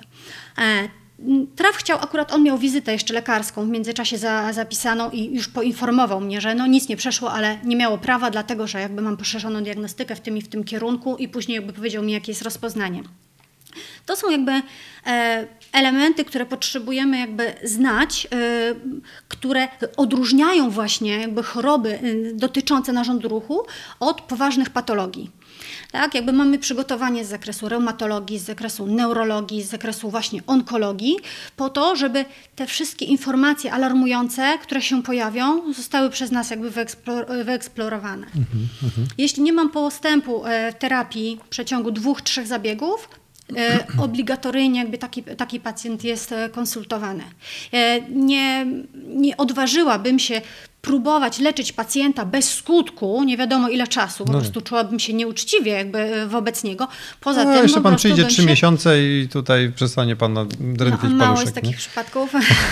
Traf chciał, akurat on miał wizytę jeszcze lekarską w międzyczasie za, zapisaną i już poinformował mnie, że no nic nie przeszło, ale nie miało prawa, dlatego że jakby mam poszerzoną diagnostykę w tym i w tym kierunku i później jakby powiedział mi, jakie jest rozpoznanie. To są jakby e, elementy, które potrzebujemy jakby znać, e, które odróżniają właśnie jakby choroby e, dotyczące narządu ruchu od poważnych patologii. Tak, jakby mamy przygotowanie z zakresu reumatologii, z zakresu neurologii, z zakresu właśnie onkologii, po to, żeby te wszystkie informacje alarmujące, które się pojawią, zostały przez nas jakby wyeksplor- wyeksplorowane. Mm-hmm. Jeśli nie mam postępu w terapii w przeciągu dwóch, trzech zabiegów, E, obligatoryjnie jakby taki, taki pacjent jest konsultowany. E, nie, nie odważyłabym się próbować leczyć pacjenta bez skutku, nie wiadomo ile czasu, po no. prostu czułabym się nieuczciwie jakby wobec niego. Poza no, tym jeszcze po pan prostu przyjdzie trzy się... miesiące i tutaj przestanie pana drętwić no, paluszek. Mało jest nie? takich przypadków.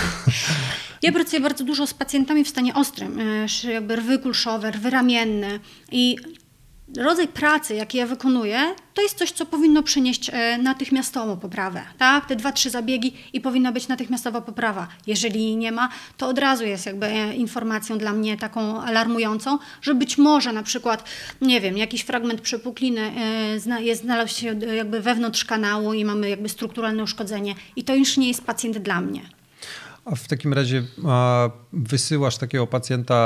Ja pracuję bardzo dużo z pacjentami w stanie ostrym, jakby rwy kulszowe, rwy ramienne i rodzaj pracy, jaki ja wykonuję, to jest coś, co powinno przynieść natychmiastową poprawę. Tak? Te dwa, trzy zabiegi i powinna być natychmiastowa poprawa. Jeżeli nie ma, to od razu jest jakby informacją dla mnie taką alarmującą, że być może na przykład, nie wiem, jakiś fragment przepukliny jest, znalazł się jakby wewnątrz kanału i mamy jakby strukturalne uszkodzenie i to już nie jest pacjent dla mnie. A w takim razie a, wysyłasz takiego pacjenta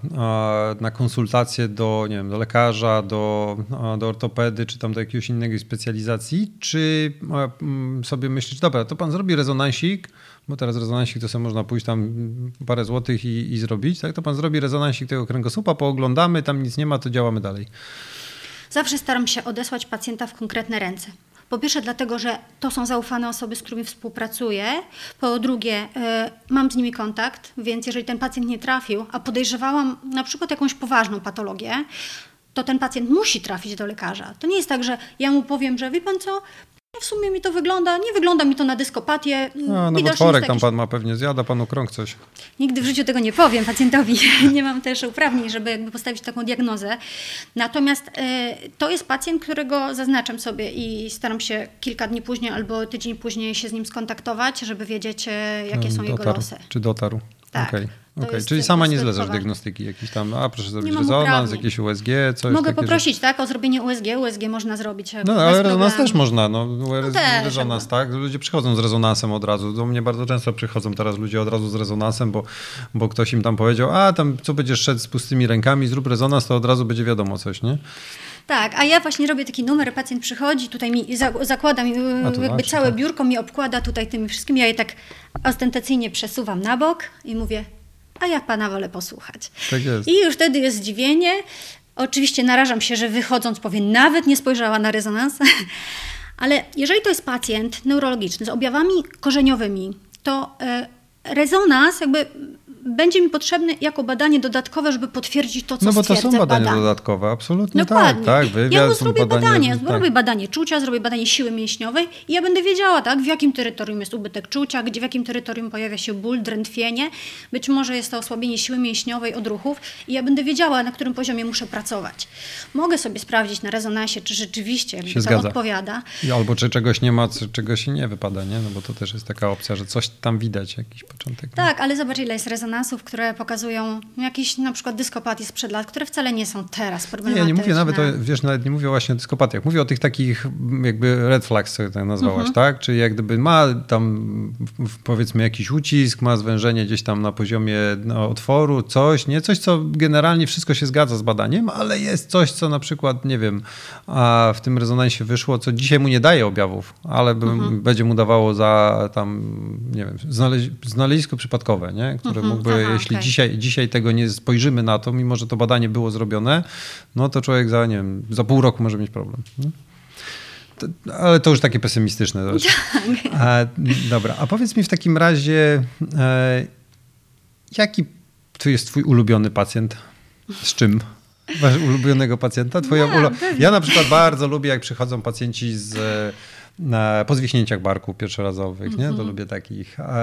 a, na konsultację do, nie wiem, do lekarza, do, a, do ortopedy, czy tam do jakiegoś innej specjalizacji, czy a, m, sobie myślisz, dobra, to pan zrobi rezonansik, bo teraz rezonansik to sobie można pójść tam parę złotych i, i zrobić, tak? To pan zrobi rezonansik tego kręgosłupa, pooglądamy, tam nic nie ma, to działamy dalej. Zawsze staram się odesłać pacjenta w konkretne ręce. Po pierwsze dlatego, że to są zaufane osoby, z którymi współpracuję. Po drugie, y, mam z nimi kontakt, więc jeżeli ten pacjent nie trafił, a podejrzewałam na przykład jakąś poważną patologię, to ten pacjent musi trafić do lekarza. To nie jest tak, że ja mu powiem, że wie pan co, w sumie mi to wygląda, nie wygląda mi to na dyskopatię. A, no bo czworek tam pan ma pewnie, zjada panu krąg coś. Nigdy w życiu tego nie powiem pacjentowi. Nie mam też uprawnień, żeby jakby postawić taką diagnozę. Natomiast y, to jest pacjent, którego zaznaczam sobie i staram się kilka dni później albo tydzień później się z nim skontaktować, żeby wiedzieć, y, jakie są dotarł, jego losy. Czy dotarł? Tak. Okay. Okay. jest Czyli sama nie zlecasz dodatkowa. diagnostyki jakiś tam, a proszę zrobić Nie mam rezonans, uprawnień. jakieś U S G, coś Mogę takie, poprosić że... tak, o zrobienie U S G. U S G można zrobić No bez ale rezonans problemu. też można. No, No też, rezonans, jakby. tak? Ludzie przychodzą z rezonansem od razu. Do mnie bardzo często przychodzą teraz ludzie od razu z rezonansem, bo, bo ktoś im tam powiedział, a tam co będziesz szedł z pustymi rękami, zrób rezonans, to od razu będzie wiadomo coś, nie? Tak, a ja właśnie robię taki numer, pacjent przychodzi, tutaj mi za, zakłada mi tu jakby macie, całe tak. biurko, mi obkłada tutaj tymi wszystkimi, ja je tak ostentacyjnie przesuwam na bok i mówię, a ja pana wolę posłuchać. Tak jest. I już wtedy jest zdziwienie. Oczywiście narażam się, że wychodząc powie, nawet nie spojrzała na rezonans, ale jeżeli to jest pacjent neurologiczny z objawami korzeniowymi, to e, rezonans jakby będzie mi potrzebny jako badanie dodatkowe, żeby potwierdzić to, co No bo to stwierdzę są w badania badaniu. dodatkowe, absolutnie Dokładnie. tak. tak. Wywiad, Ja mu są zrobię badania, badanie, tak. zrobię badanie czucia, zrobię badanie siły mięśniowej i ja będę wiedziała, tak, w jakim terytorium jest ubytek czucia, gdzie, w jakim terytorium pojawia się ból, drętwienie. Być może jest to osłabienie siły mięśniowej, odruchów i ja będę wiedziała, na którym poziomie muszę pracować. Mogę sobie sprawdzić na rezonansie, czy rzeczywiście jakby Się to zgadza. odpowiada. I albo czy czegoś nie ma, czy czegoś nie wypada, nie? No bo to też jest taka opcja, że coś tam widać, jakiś początek. nie? Tak, ale zobacz, ile jest rezonansów, które pokazują jakieś na przykład dyskopatii sprzed lat, które wcale nie są teraz Nie, problematyczne. ja nie mówię nawet o, wiesz, nawet nie mówię właśnie o dyskopatiach. Mówię o tych takich jakby red flags, co tak nazwałaś, Mhm. tak? Czyli jak gdyby ma tam w- w- powiedzmy jakiś ucisk, ma zwężenie gdzieś tam na poziomie no, otworu, coś, nie? Coś, co generalnie wszystko się zgadza z badaniem, ale jest coś, co na przykład, nie wiem, a w tym rezonansie wyszło, co dzisiaj mu nie daje objawów, ale by, Mhm. będzie mu dawało za tam, nie wiem, znaleź, znalezisko przypadkowe, nie? Które Mhm. mógłby, Aha, jeśli okej. dzisiaj, dzisiaj tego nie spojrzymy na to, mimo że to badanie było zrobione, no to człowiek za, nie wiem, za pół roku może mieć problem. Nie? To, ale to już takie pesymistyczne. Też. A, dobra, a powiedz mi w takim razie, e, jaki tu jest twój ulubiony pacjent? Z czym? Masz ulubionego pacjenta? Twoja No, ulo... pewnie. Ja na przykład bardzo lubię, jak przychodzą pacjenci z na, po zwichnięciach barku pierwszorazowych, nie? To lubię takich. E,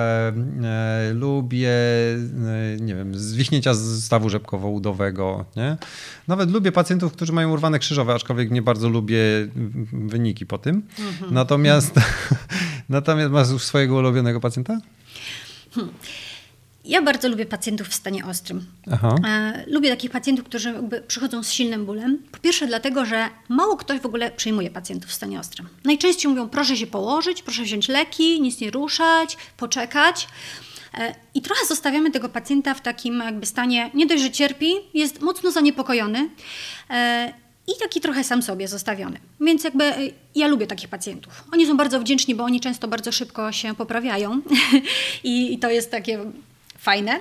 e, lubię, e, nie wiem, zwichnięcia z stawu rzepkowo-udowego, nie? Nawet lubię pacjentów, którzy mają urwane krzyżowe, aczkolwiek nie bardzo lubię w- wyniki po tym. Natomiast, natomiast masz już swojego ulubionego pacjenta? Ja bardzo lubię pacjentów w stanie ostrym. Aha. E, lubię takich pacjentów, którzy jakby przychodzą z silnym bólem. Po pierwsze dlatego, że mało ktoś w ogóle przyjmuje pacjentów w stanie ostrym. Najczęściej mówią, proszę się położyć, proszę wziąć leki, nic nie ruszać, poczekać. E, I trochę zostawiamy tego pacjenta w takim jakby stanie, nie dość, że cierpi, jest mocno zaniepokojony e, i taki trochę sam sobie zostawiony. Więc jakby e, ja lubię takich pacjentów. Oni są bardzo wdzięczni, bo oni często bardzo szybko się poprawiają i, i to jest takie fajne.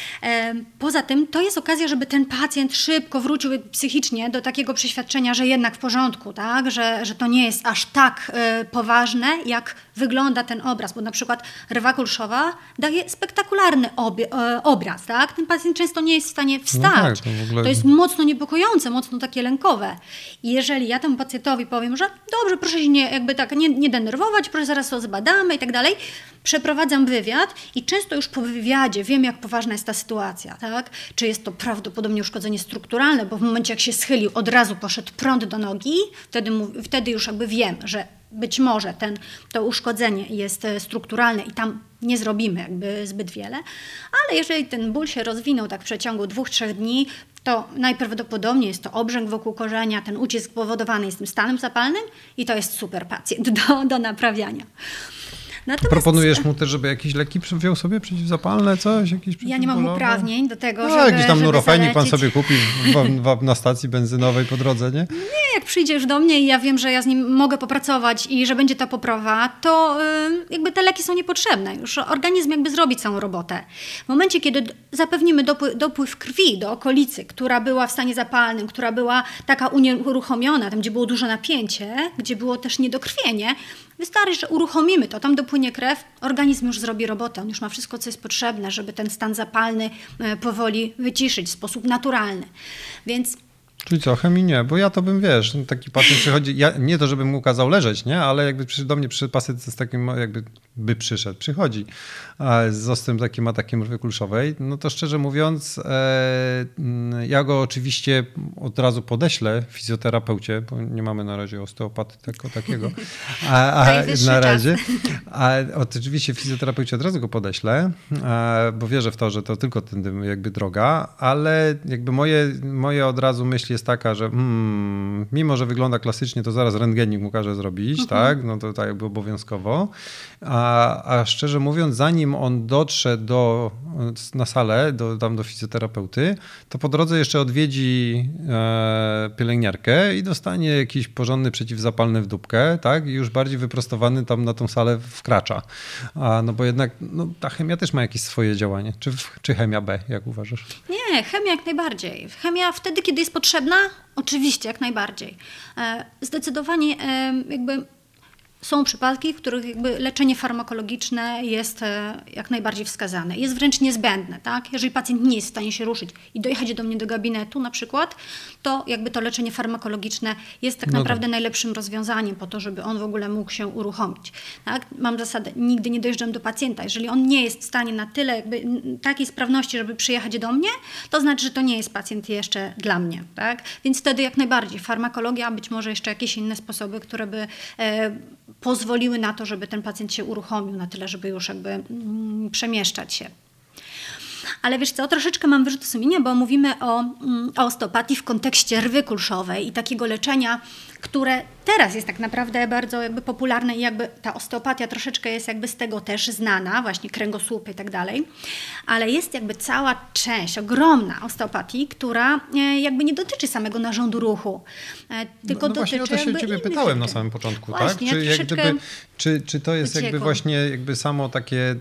Poza tym to jest okazja, żeby ten pacjent szybko wrócił psychicznie do takiego przeświadczenia, że jednak w porządku, tak? że, że to nie jest aż tak poważne, jak wygląda ten obraz, bo na przykład rwa kulszowa daje spektakularny obie, obraz. Tak? Ten pacjent często nie jest w stanie wstać. No tak, to, w ogóle... to jest mocno niepokojące, mocno takie lękowe. I jeżeli ja temu pacjentowi powiem, że dobrze, proszę się nie, jakby tak nie, nie denerwować, proszę zaraz to zbadamy i tak dalej, przeprowadzam wywiad i często już po wywiadzie wiem, jak poważna jest ta sytuacja, tak? Czy jest to prawdopodobnie uszkodzenie strukturalne, bo w momencie, jak się schylił, od razu poszedł prąd do nogi, wtedy, wtedy już jakby wiem, że być może ten, to uszkodzenie jest strukturalne i tam nie zrobimy jakby zbyt wiele, ale jeżeli ten ból się rozwinął tak w przeciągu dwóch, trzech dni, to najprawdopodobniej jest to obrzęk wokół korzenia, ten ucisk spowodowany jest tym stanem zapalnym i to jest super pacjent do, do naprawiania. Natomiast... Proponujesz mu też, żeby jakieś leki wziął sobie przeciwzapalne, coś? Jakieś ja nie mam uprawnień do tego, no, żeby jakiś tam nurofenik zalecić... pan sobie kupi w, w, na stacji benzynowej po drodze, nie? Nie, jak przyjdziesz do mnie i ja wiem, że ja z nim mogę popracować i że będzie ta poprawa, to yy, jakby te leki są niepotrzebne. Już organizm jakby zrobi całą robotę. W momencie, kiedy zapewnimy dopływ, dopływ krwi do okolicy, która była w stanie zapalnym, która była taka unieruchomiona, tam gdzie było duże napięcie, gdzie było też niedokrwienie, wystarczy, że uruchomimy to, tam dopłynie krew, organizm już zrobi robotę, on już ma wszystko, co jest potrzebne, żeby ten stan zapalny powoli wyciszyć w sposób naturalny. Więc... Czyli co, chemii nie, bo ja to bym, wiesz, taki pacjent przychodzi, ja, nie to, żebym mu kazał leżeć, nie, ale jakby przyszedł do mnie przy pacjent z takim, jakby by przyszedł, przychodzi z ostrym takim atakiem rwy kulszowej, no to szczerze mówiąc, e, ja go oczywiście od razu podeślę fizjoterapeucie, bo nie mamy na razie osteopaty tego, takiego, a, a na razie, a oczywiście fizjoterapeucie od razu go podeślę, a, bo wierzę w to, że to tylko tędy jakby droga, ale jakby moje, moje od razu myśli jest taka, że hmm, mimo, że wygląda klasycznie, to zaraz rentgenik mu każe zrobić, mhm. tak, no to tak jakby obowiązkowo, a, a szczerze mówiąc, zanim on dotrze do, na salę, do, tam do fizjoterapeuty, to po drodze jeszcze odwiedzi e, pielęgniarkę i dostanie jakiś porządny przeciwzapalny w dupkę, tak, i już bardziej wyprostowany tam na tą salę wkracza. A, no bo jednak no, ta chemia też ma jakieś swoje działanie. Czy, czy chemia B, jak uważasz? Nie, chemia jak najbardziej. Chemia wtedy, kiedy jest potrzebna, oczywiście, jak najbardziej. E, zdecydowanie e, jakby... Są przypadki, w których jakby leczenie farmakologiczne jest jak najbardziej wskazane. Jest wręcz niezbędne. Tak? Jeżeli pacjent nie jest w stanie się ruszyć i dojechać do mnie do gabinetu na przykład, to jakby to leczenie farmakologiczne jest tak no naprawdę tak. najlepszym rozwiązaniem po to, żeby on w ogóle mógł się uruchomić. Tak? Mam zasadę, nigdy nie dojeżdżam do pacjenta. Jeżeli on nie jest w stanie na tyle jakby takiej sprawności, żeby przyjechać do mnie, to znaczy, że to nie jest pacjent jeszcze dla mnie. Tak? Więc wtedy jak najbardziej farmakologia, być może jeszcze jakieś inne sposoby, które by e, pozwoliły na to, żeby ten pacjent się uruchomił na tyle, żeby już jakby mm, przemieszczać się. Ale wiesz co, troszeczkę mam wyrzuty sumienia, bo mówimy o, o osteopatii w kontekście rwy kulszowej i takiego leczenia, które teraz jest tak naprawdę bardzo jakby popularne i jakby ta osteopatia troszeczkę jest jakby z tego też znana, właśnie kręgosłupy i tak dalej, ale jest jakby cała część, ogromna osteopatii, która jakby nie dotyczy samego narządu ruchu, tylko no, no dotyczy właśnie o to się ciebie pytałem na samym początku, właśnie, tak? Czy, jak gdyby, czy, czy to jest wycieku. jakby właśnie jakby samo takie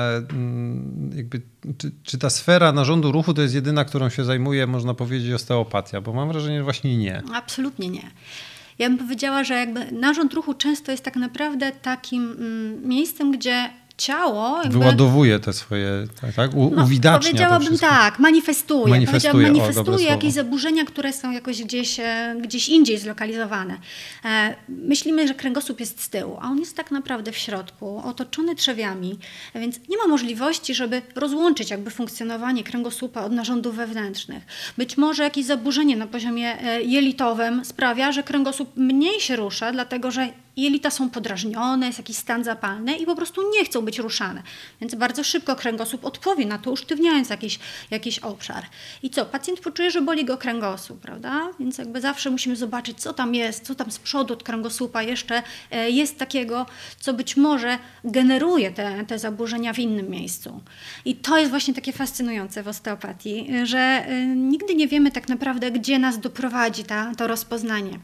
jakby, czy, czy ta sfera narządu ruchu to jest jedyna, którą się zajmuje, można powiedzieć, osteopatia, bo mam wrażenie, że właśnie nie. Absolutnie nie. Ja bym powiedziała, że jakby narząd ruchu często jest tak naprawdę takim mm, miejscem, gdzie ciało jakby, wyładowuje te swoje, tak, tak? U, no, uwidacznia powiedziałabym to tak, manifestuje. Manifestuje, manifestuje o, jakieś zaburzenia, które są jakoś gdzieś, gdzieś indziej zlokalizowane. E, myślimy, że kręgosłup jest z tyłu, a on jest tak naprawdę w środku, otoczony trzewiami, więc nie ma możliwości, żeby rozłączyć jakby funkcjonowanie kręgosłupa od narządów wewnętrznych. Być może jakieś zaburzenie na poziomie jelitowym sprawia, że kręgosłup mniej się rusza, dlatego że jelita są podrażnione, jest jakiś stan zapalny i po prostu nie chcą być ruszane. Więc bardzo szybko kręgosłup odpowie na to, usztywniając jakiś, jakiś obszar. I co? Pacjent poczuje, że boli go kręgosłup, prawda? Więc jakby zawsze musimy zobaczyć, co tam jest, co tam z przodu od kręgosłupa jeszcze jest takiego, co być może generuje te, te zaburzenia w innym miejscu. I to jest właśnie takie fascynujące w osteopatii, że nigdy nie wiemy tak naprawdę, gdzie nas doprowadzi ta, to rozpoznanie.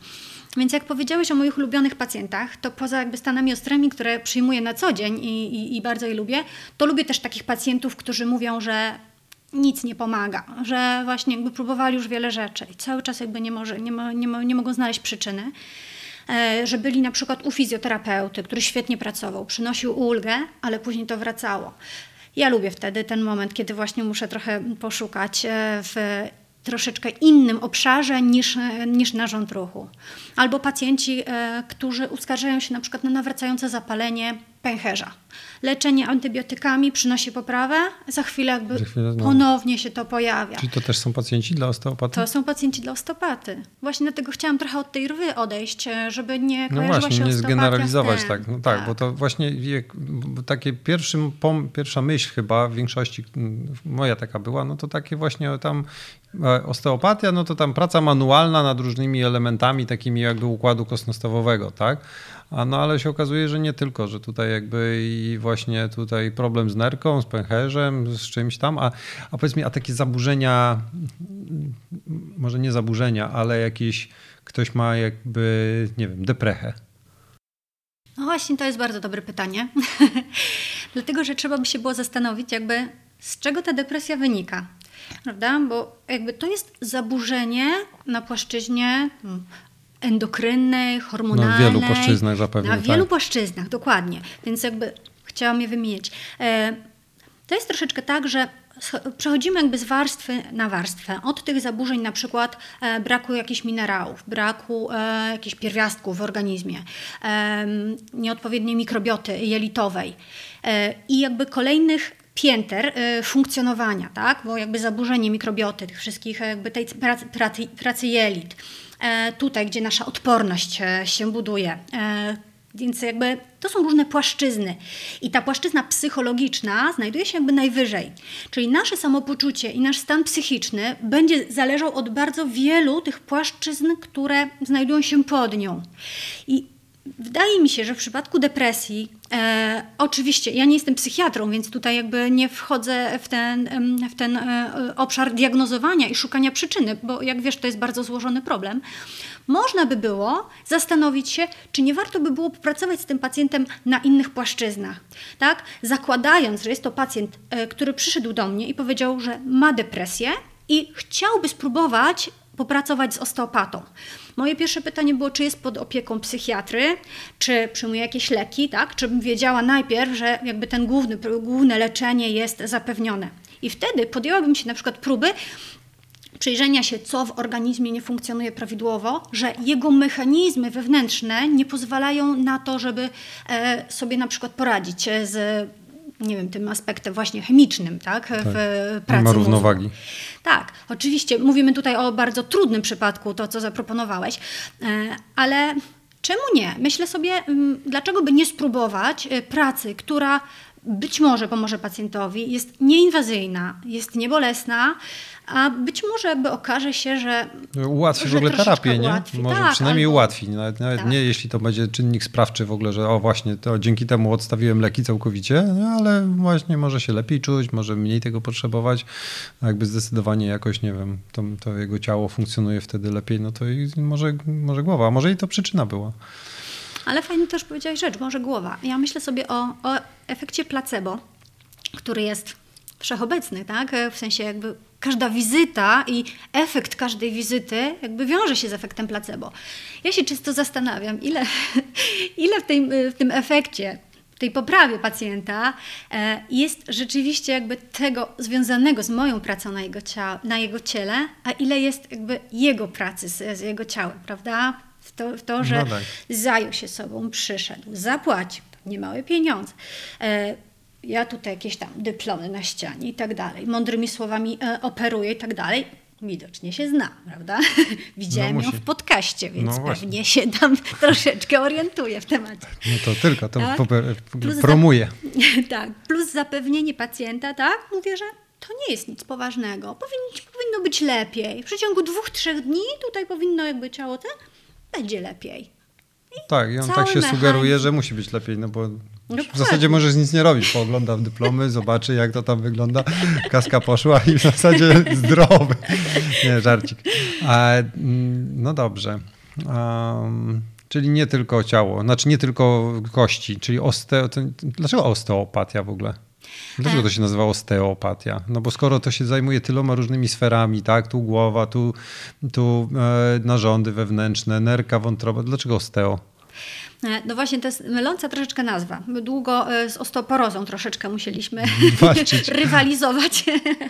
Więc jak powiedziałeś o moich ulubionych pacjentach, to poza jakby stanami ostrymi, które przyjmuję na co dzień i, i, i bardzo je lubię, to lubię też takich pacjentów, którzy mówią, że nic nie pomaga, że właśnie jakby próbowali już wiele rzeczy i cały czas jakby nie, może, nie, mo, nie, mo, nie mogą znaleźć przyczyny, e, że byli na przykład u fizjoterapeuty, który świetnie pracował, przynosił ulgę, ale później to wracało. Ja lubię wtedy ten moment, kiedy właśnie muszę trochę poszukać w troszeczkę innym obszarze niż, niż narząd ruchu. Albo pacjenci, e, którzy uskarżają się na przykład na nawracające zapalenie pęcherza. Leczenie antybiotykami przynosi poprawę, za chwilę jakby za chwilę ponownie się to pojawia. Czyli to też są pacjenci dla osteopaty? To są pacjenci dla osteopaty. Właśnie dlatego chciałam trochę od tej rwy odejść, żeby nie no kojarzyła właśnie, się nie zgeneralizować tak. No tak, tak, bo to właśnie takie pierwszy, pierwsza myśl chyba w większości, moja taka była, no to takie właśnie tam osteopatia, no to tam praca manualna nad różnymi elementami takimi jakby układu kostno-stawowego, tak? A no ale się okazuje, że nie tylko, że tutaj jakby i właśnie tutaj problem z nerką, z pęcherzem, z czymś tam, a, a powiedz mi, a takie zaburzenia, może nie zaburzenia, ale jakieś, ktoś ma jakby, nie wiem, deprechę. No właśnie, to jest bardzo dobre pytanie, dlatego, że trzeba by się było zastanowić jakby z czego ta depresja wynika, prawda? Bo jakby to jest zaburzenie na płaszczyźnie endokrynnej, hormonalnej. Na wielu płaszczyznach zapewne. Na wielu tak. płaszczyznach, dokładnie. Więc jakby chciałam je wymienić. To jest troszeczkę tak, że przechodzimy jakby z warstwy na warstwę. Od tych zaburzeń na przykład braku jakichś minerałów, braku jakichś pierwiastków w organizmie, nieodpowiedniej mikrobioty jelitowej i jakby kolejnych pięter funkcjonowania, tak? Bo jakby zaburzenie mikrobioty, tych wszystkich jakby tej pracy, pracy, pracy jelit, tutaj, gdzie nasza odporność się buduje. Więc jakby to są różne płaszczyzny i ta płaszczyzna psychologiczna znajduje się jakby najwyżej. Czyli nasze samopoczucie i nasz stan psychiczny będzie zależał od bardzo wielu tych płaszczyzn, które znajdują się pod nią. I wydaje mi się, że w przypadku depresji, e, oczywiście ja nie jestem psychiatrą, więc tutaj jakby nie wchodzę w ten, w ten e, obszar diagnozowania i szukania przyczyny, bo jak wiesz, to jest bardzo złożony problem. Można by było zastanowić się, czy nie warto by było popracować z tym pacjentem na innych płaszczyznach, tak? Zakładając, że jest to pacjent, e, który przyszedł do mnie i powiedział, że ma depresję i chciałby spróbować popracować z osteopatą. Moje pierwsze pytanie było, czy jest pod opieką psychiatry, czy przyjmuje jakieś leki, tak? Czy bym wiedziała najpierw, że jakby ten główny, główne leczenie jest zapewnione. I wtedy podjęłabym się na przykład próby przyjrzenia się, co w organizmie nie funkcjonuje prawidłowo, że jego mechanizmy wewnętrzne nie pozwalają na to, żeby e, sobie na przykład poradzić z nie wiem, tym aspektem właśnie chemicznym, tak, tak. w pracy nie ma równowagi. mózgu. Tak, oczywiście mówimy tutaj o bardzo trudnym przypadku, to co zaproponowałeś, ale czemu nie? Myślę sobie, dlaczego by nie spróbować pracy, która być może pomoże pacjentowi, jest nieinwazyjna, jest niebolesna, a być może jakby okaże się, że ułatwi że w ogóle terapię, nie? Ułatwi. Może tak, przynajmniej albo... ułatwi. Nawet, nawet tak. Nie jeśli to będzie czynnik sprawczy w ogóle, że o właśnie, to dzięki temu odstawiłem leki całkowicie, no, ale właśnie może się lepiej czuć, może mniej tego potrzebować, a jakby zdecydowanie jakoś, nie wiem, to, to jego ciało funkcjonuje wtedy lepiej, no to i może, może głowa, a może i to przyczyna była. Ale fajnie też powiedziałeś rzecz, może głowa. Ja myślę sobie o, o efekcie placebo, który jest wszechobecny, tak? W sensie jakby każda wizyta i efekt każdej wizyty jakby wiąże się z efektem placebo. Ja się często zastanawiam, ile, ile w, tej, w tym efekcie, tej poprawie pacjenta jest rzeczywiście jakby tego związanego z moją pracą na jego, cia- na jego ciele, a ile jest jakby jego pracy z, z jego ciałem, prawda? W to, w to że no tak. zajął się sobą, przyszedł, zapłacił niemałe pieniądze. Ja tutaj jakieś tam dyplomy na ścianie i tak dalej, mądrymi słowami e, operuję i tak dalej. Widocznie się zna, prawda? Widziałem no ją w podcaście, więc no pewnie się tam troszeczkę orientuję w temacie. No to tylko, to tak? promuję. Za, tak, plus zapewnienie pacjenta, tak? Mówię, że to nie jest nic poważnego. Powinno, powinno być lepiej. W przeciągu dwóch, trzech dni tutaj powinno jakby ciało te będzie lepiej. I tak, i on tak się mechanizm. sugeruje, że musi być lepiej, no bo Dokładnie. w zasadzie możesz nic nie robić, poogląda w dyplomy, zobaczy jak to tam wygląda, kaska poszła i w zasadzie zdrowy. Nie, żarcik. A, no dobrze. Um, czyli nie tylko ciało, znaczy nie tylko kości, czyli osteo... Dlaczego osteopatia w ogóle? Dlaczego to się nazywa osteopatia? No bo skoro to się zajmuje tyloma różnymi sferami, tak? Tu głowa, tu, tu e, narządy wewnętrzne, nerka, wątroba. Dlaczego osteo? No właśnie, to jest myląca troszeczkę nazwa. My długo z osteoporozą troszeczkę musieliśmy rywalizować.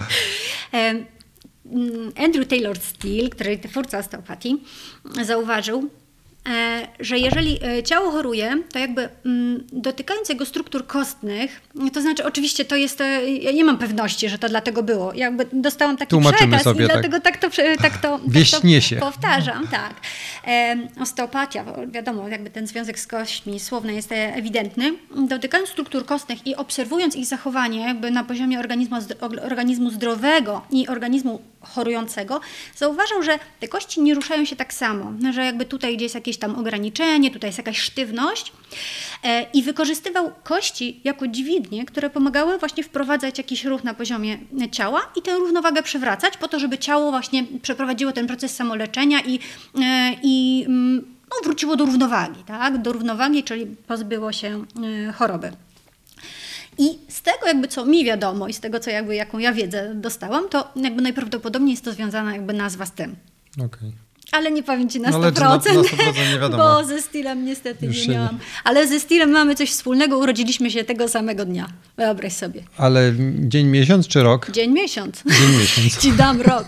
Andrew Taylor Still, który twórca osteopatii, zauważył, że jeżeli ciało choruje, to jakby dotykając jego struktur kostnych, to znaczy oczywiście to jest, ja nie mam pewności, że to dlatego było. Jakby dostałam taki Tłumaczymy przekaz sobie, i tak. dlatego tak to, tak to, Wieśnie tak to powtarzam. Tak. Osteopatia, wiadomo, jakby ten związek z kośćmi słowny jest ewidentny. Dotykając struktur kostnych i obserwując ich zachowanie jakby na poziomie organizmu, organizmu zdrowego i organizmu chorującego, zauważył, że te kości nie ruszają się tak samo, że jakby tutaj gdzieś jest jakieś tam ograniczenie, tutaj jest jakaś sztywność e, i wykorzystywał kości jako dźwignie, które pomagały właśnie wprowadzać jakiś ruch na poziomie ciała i tę równowagę przywracać po to, żeby ciało właśnie przeprowadziło ten proces samoleczenia i, e, i no, wróciło do równowagi, tak? Do równowagi, czyli pozbyło się e, choroby. I z tego jakby co mi wiadomo i z tego co jakby jaką ja wiedzę dostałam, to jakby najprawdopodobniej jest to związana jakby nazwa z tym. Okay. Ale nie powiem ci na no, sto procent, na, na sto procent nie wiadomo. Bo ze Stillem niestety Już nie miałam. Nie. Ale ze Stillem mamy coś wspólnego, urodziliśmy się tego samego dnia. Wyobraź sobie. Ale dzień, miesiąc czy rok? Dzień, miesiąc. Dzień, miesiąc. Ci dam rok.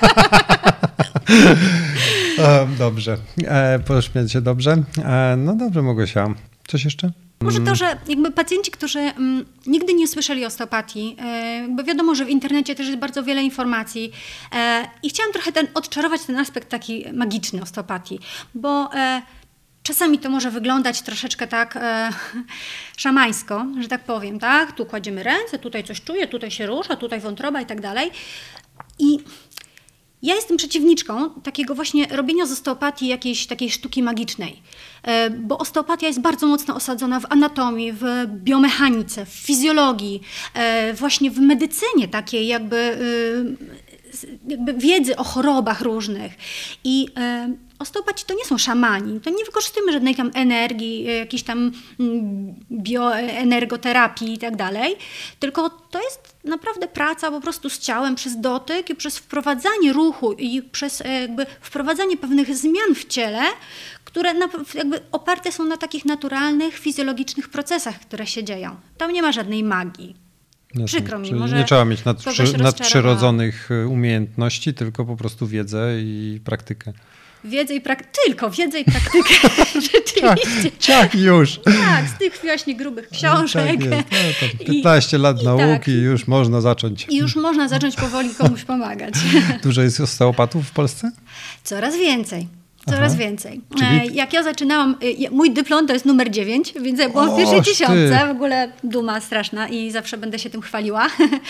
o, dobrze. E, pośmiać się dobrze. E, no dobrze, Małgosia. Coś jeszcze? Może to, że jakby pacjenci, którzy mm, nigdy nie słyszeli osteopatii, e, bo wiadomo, że w internecie też jest bardzo wiele informacji e, i chciałam trochę ten, odczarować ten aspekt taki magiczny osteopatii, bo e, czasami to może wyglądać troszeczkę tak e, szamańsko, że tak powiem, tak? Tu kładziemy ręce, tutaj coś czuję, tutaj się rusza, tutaj wątroba i tak dalej. I ja jestem przeciwniczką takiego właśnie robienia z osteopatii jakiejś takiej sztuki magicznej, bo osteopatia jest bardzo mocno osadzona w anatomii, w biomechanice, w fizjologii, właśnie w medycynie takiej jakby, jakby wiedzy o chorobach różnych. I osteopaci to nie są szamani, to nie wykorzystujemy żadnej tam energii, jakiejś tam bioenergoterapii i tak dalej, tylko to jest naprawdę praca po prostu z ciałem przez dotyk i przez wprowadzanie ruchu i przez jakby wprowadzanie pewnych zmian w ciele, które jakby oparte są na takich naturalnych, fizjologicznych procesach, które się dzieją. Tam nie ma żadnej magii. Jasne. Przykro mi, Czyli może nie trzeba mieć nadprzy, nadprzyrodzonych umiejętności, tylko po prostu wiedzę i praktykę. Wiedzę i praktykę, tylko wiedzę i praktykę, rzeczywiście. Ciach już. Tak, z tych właśnie grubych książek. Tak jest. No, to piętnaście I, lat i nauki tak. i już można zacząć. I już można zacząć powoli komuś pomagać. Dużo jest osteopatów w Polsce? Coraz więcej. Coraz Aha. więcej. Czyli... Jak ja zaczynałam, mój dyplom to jest numer dziewięć, więc ja byłam w pierwszej tysiącce, w ogóle duma straszna i zawsze będę się tym chwaliła.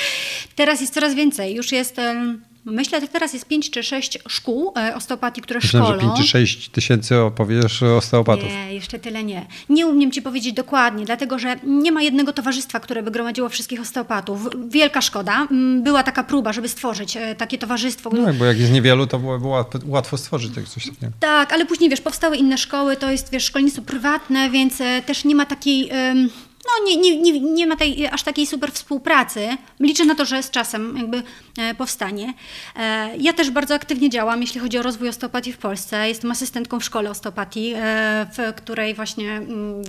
Teraz jest coraz więcej, już jest... Myślę, że teraz jest pięć czy sześć szkół osteopatii, które Myślałem, szkolą. że pięć czy sześć tysięcy opowiesz osteopatów. Nie, jeszcze tyle nie. Nie umiem ci powiedzieć dokładnie, dlatego że nie ma jednego towarzystwa, które by gromadziło wszystkich osteopatów. Wielka szkoda. Była taka próba, żeby stworzyć takie towarzystwo. No, bo jak jest niewielu, to było, było łatwo stworzyć coś takiego. Tak, ale później, wiesz, powstały inne szkoły, to jest, wiesz, szkolnictwo prywatne, więc też nie ma takiej... Um, No nie, nie, nie, nie ma tej, aż takiej super współpracy. Liczę na to, że z czasem jakby e, powstanie. E, ja też bardzo aktywnie działam, jeśli chodzi o rozwój osteopatii w Polsce. Jestem asystentką w szkole osteopatii, e, w której właśnie m,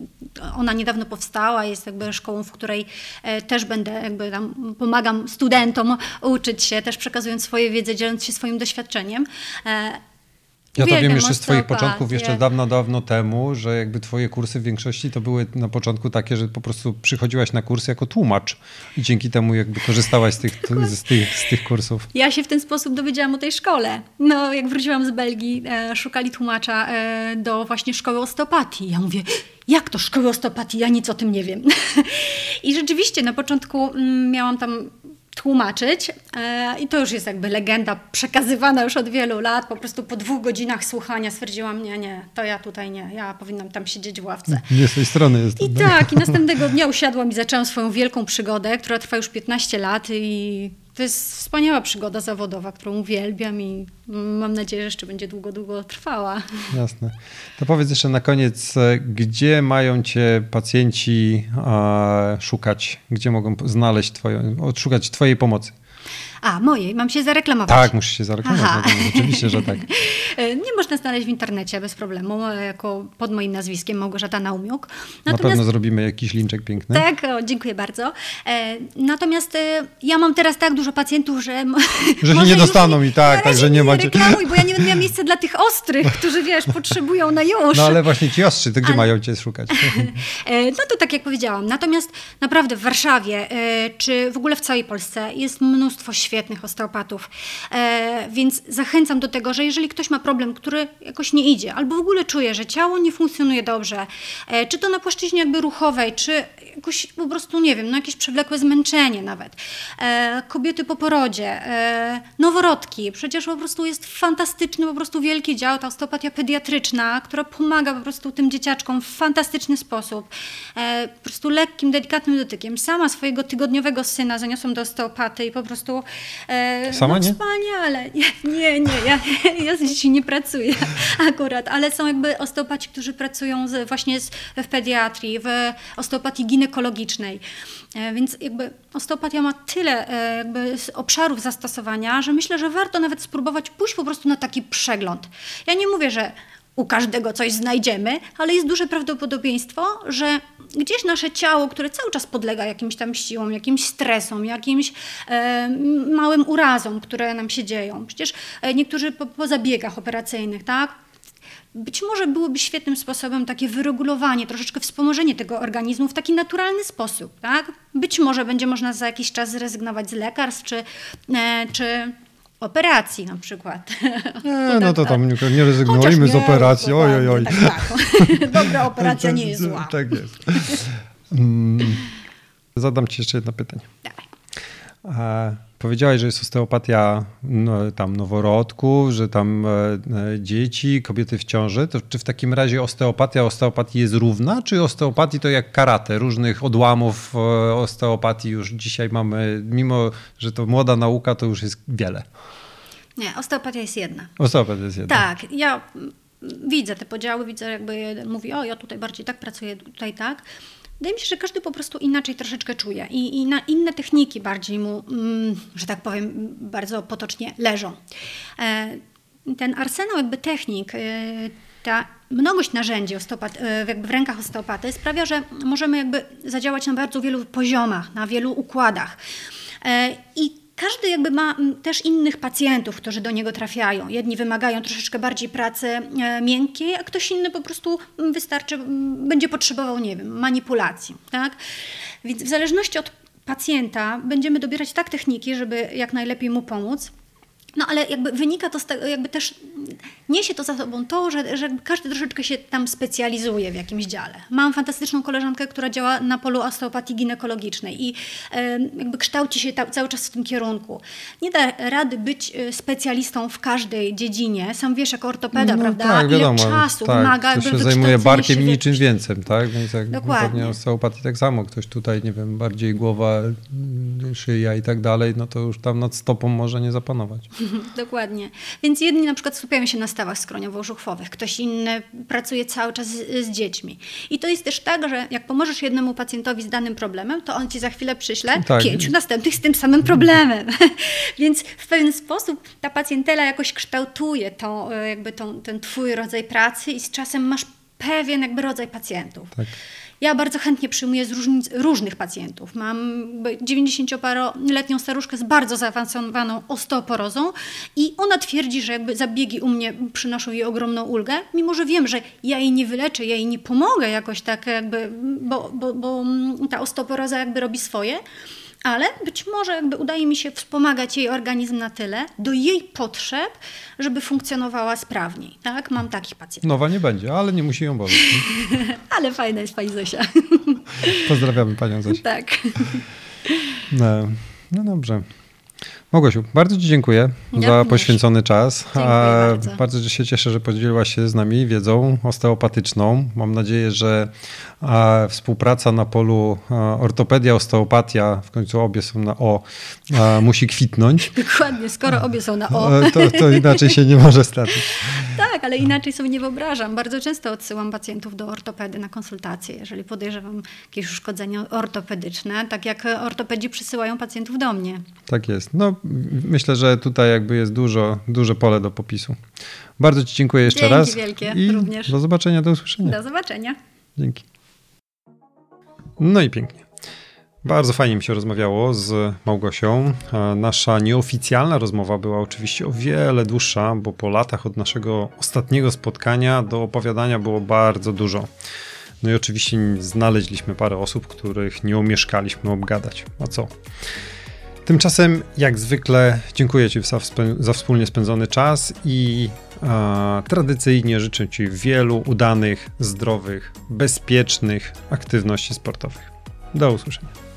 ona niedawno powstała. Jest jakby szkołą, w której e, też będę jakby tam pomagam studentom uczyć się, też przekazując swoje wiedzę, dzieląc się swoim doświadczeniem. E, Ja to wiem jeszcze z twoich początków, jeszcze dawno, dawno temu, że jakby twoje kursy w większości to były na początku takie, że po prostu przychodziłaś na kurs jako tłumacz i dzięki temu jakby korzystałaś z tych, z tych, z tych kursów. Ja się w ten sposób dowiedziałam o tej szkole. No, jak wróciłam z Belgii, e, szukali tłumacza e, do właśnie szkoły osteopatii. Ja mówię, jak to szkoły osteopatii? Ja nic o tym nie wiem. I rzeczywiście na początku m, miałam tam tłumaczyć i to już jest jakby legenda przekazywana już od wielu lat. Po prostu po dwóch godzinach słuchania stwierdziłam, nie, nie, to ja tutaj nie, ja powinnam tam siedzieć w ławce. Nie z tej strony jestem. I tak, i następnego dnia usiadłam i zaczęłam swoją wielką przygodę, która trwa już piętnaście lat i to jest wspaniała przygoda zawodowa, którą uwielbiam i mam nadzieję, że jeszcze będzie długo, długo trwała. Jasne. To powiedz jeszcze na koniec, gdzie mają cię pacjenci e, szukać? Gdzie mogą znaleźć twoją, odszukać twojej pomocy? A, mojej, mam się zareklamować. Tak, musisz się zareklamować. Oczywiście, że tak. Nie można znaleźć w internecie bez problemu, jako pod moim nazwiskiem Małgorzata Naumiuk. Natomiast, na pewno zrobimy jakiś linczek piękny. Tak, o, dziękuję bardzo. Natomiast ja mam teraz tak dużo pacjentów, że... Że się nie dostaną i tak, tak, że nie macie... reklamuj, bo ja nie będę miała miejsca dla tych ostrych, którzy, wiesz, potrzebują na już. No ale właśnie ci ostrzy, to gdzie Ale... mają cię szukać? No to tak jak powiedziałam. Natomiast naprawdę w Warszawie, czy w ogóle w całej Polsce jest mnóstwo świetnych osteopatów. E, więc zachęcam do tego, że jeżeli ktoś ma problem, który jakoś nie idzie, albo w ogóle czuje, że ciało nie funkcjonuje dobrze, e, czy to na płaszczyźnie jakby ruchowej, czy jakoś po prostu, nie wiem, no jakieś przewlekłe zmęczenie nawet. E, kobiety po porodzie, e, noworodki, przecież po prostu jest fantastyczny, po prostu wielki dział, ta osteopatia pediatryczna, która pomaga po prostu tym dzieciaczkom w fantastyczny sposób. E, po prostu lekkim, delikatnym dotykiem. Sama swojego tygodniowego syna zaniosłam do osteopaty i po prostu E, Sama no, nie? Wspaniale. Nie, nie, ja, ja z dziećmi nie pracuję akurat, ale są jakby osteopaci, którzy pracują z, właśnie z, w pediatrii, w osteopatii ginekologicznej. E, więc jakby osteopatia ma tyle e, jakby obszarów zastosowania, że myślę, że warto nawet spróbować pójść po prostu na taki przegląd. Ja nie mówię, że u każdego coś znajdziemy, ale jest duże prawdopodobieństwo, że gdzieś nasze ciało, które cały czas podlega jakimś tam siłom, jakimś stresom, jakimś e, małym urazom, które nam się dzieją. Przecież e, niektórzy po, po zabiegach operacyjnych, tak? Być może byłoby świetnym sposobem takie wyregulowanie, troszeczkę wspomożenie tego organizmu w taki naturalny sposób, tak? Być może będzie można za jakiś czas zrezygnować z lekarstw, czy, e, czy operacji na przykład. Nie, no to tam nie, nie rezygnujmy z operacji. Oj, oj, oj. Tak, tak. Dobra operacja nie jest zła. Tak jest. Um, zadam ci jeszcze jedno pytanie. Dawaj. E, powiedziałaś, że jest osteopatia no, tam noworodków, że tam e, dzieci, kobiety w ciąży. To czy w takim razie osteopatia osteopatii jest równa, czy osteopatii to jak karate? Różnych odłamów e, osteopatii już dzisiaj mamy, mimo że to młoda nauka, to już jest wiele. Nie, osteopatia jest jedna. Osteopatia jest jedna. Tak, ja widzę te podziały, widzę jakby jeden mówi, o ja tutaj bardziej tak pracuję, tutaj tak. Wydaje mi się, że każdy po prostu inaczej troszeczkę czuje i, i na inne techniki bardziej mu, mm, że tak powiem, bardzo potocznie leżą. E, ten arsenał jakby technik, e, ta mnogość narzędzi osteopat, e, jakby w rękach osteopaty sprawia, że możemy jakby zadziałać na bardzo wielu poziomach, na wielu układach. E, I każdy jakby ma też innych pacjentów, którzy do niego trafiają. Jedni wymagają troszeczkę bardziej pracy miękkiej, a ktoś inny po prostu wystarczy, będzie potrzebował, nie wiem, manipulacji, tak? Więc w zależności od pacjenta będziemy dobierać tak techniki, żeby jak najlepiej mu pomóc. No ale jakby wynika to z tego, jakby też niesie to za sobą to, że, że każdy troszeczkę się tam specjalizuje w jakimś dziale. Mam fantastyczną koleżankę, która działa na polu osteopatii ginekologicznej i e, jakby kształci się ta, cały czas w tym kierunku. Nie da rady być specjalistą w każdej dziedzinie. Sam wiesz, jako ortopeda, no, prawda? Tak, wiadomo, ile czasu tak, wymaga ktoś jakby się zajmuje barkiem się i niczym więcej, tak? Więc jak dokładnie. Pewnie osteopatii tak samo. Ktoś tutaj, nie wiem, bardziej głowa, szyja i tak dalej, no to już tam nad stopą może nie zapanować. Dokładnie. Więc jedni na przykład skupiają się na stawach skroniowo-żuchwowych, ktoś inny pracuje cały czas z, z dziećmi. I to jest też tak, że jak pomożesz jednemu pacjentowi z danym problemem, to on ci za chwilę przyśle tak. pięciu następnych z tym samym problemem. Więc w pewien sposób ta pacjentela jakoś kształtuje to, jakby tą, ten twój rodzaj pracy i z czasem masz pewien jakby rodzaj pacjentów. Tak. Ja bardzo chętnie przyjmuję z różnic, różnych pacjentów. Mam dziewięćdziesięcioparoletnią staruszkę z bardzo zaawansowaną osteoporozą i ona twierdzi, że jakby zabiegi u mnie przynoszą jej ogromną ulgę, mimo że wiem, że ja jej nie wyleczę, ja jej nie pomogę jakoś tak jakby, bo, bo, bo ta osteoporoza jakby robi swoje. Ale być może jakby udaje mi się wspomagać jej organizm na tyle, do jej potrzeb, żeby funkcjonowała sprawniej. Tak? Mam takich pacjentów. Nowa nie będzie, ale nie musi ją boleć. Ale fajna jest pani Zosia. Pozdrawiamy panią Zosię. Tak. No, no dobrze. Małgosiu, bardzo Ci dziękuję Ja za również. poświęcony czas. Dziękuję bardzo. Bardzo się cieszę, że podzieliłaś się z nami wiedzą osteopatyczną. Mam nadzieję, że a, współpraca na polu a, ortopedia, osteopatia, w końcu obie są na O, a, musi kwitnąć. Dokładnie, skoro obie są na O. To, to inaczej się nie może stać. Tak, ale inaczej sobie nie wyobrażam. Bardzo często odsyłam pacjentów do ortopedy na konsultacje, jeżeli podejrzewam jakieś uszkodzenia ortopedyczne, tak jak ortopedzi przysyłają pacjentów do mnie. Tak jest. No, myślę, że tutaj jakby jest dużo, duże pole do popisu. Bardzo Ci dziękuję jeszcze Dzięki raz. wielkie, I również. do zobaczenia, do usłyszenia. Do zobaczenia. Dzięki. No i pięknie. Bardzo fajnie mi się rozmawiało z Małgosią. Nasza nieoficjalna rozmowa była oczywiście o wiele dłuższa, bo po latach od naszego ostatniego spotkania do opowiadania było bardzo dużo. No i oczywiście znaleźliśmy parę osób, których nie omieszkaliśmy obgadać. A co? Tymczasem, jak zwykle, dziękuję Ci za, wspę- za wspólnie spędzony czas i a, tradycyjnie życzę Ci wielu udanych, zdrowych, bezpiecznych aktywności sportowych. Do usłyszenia.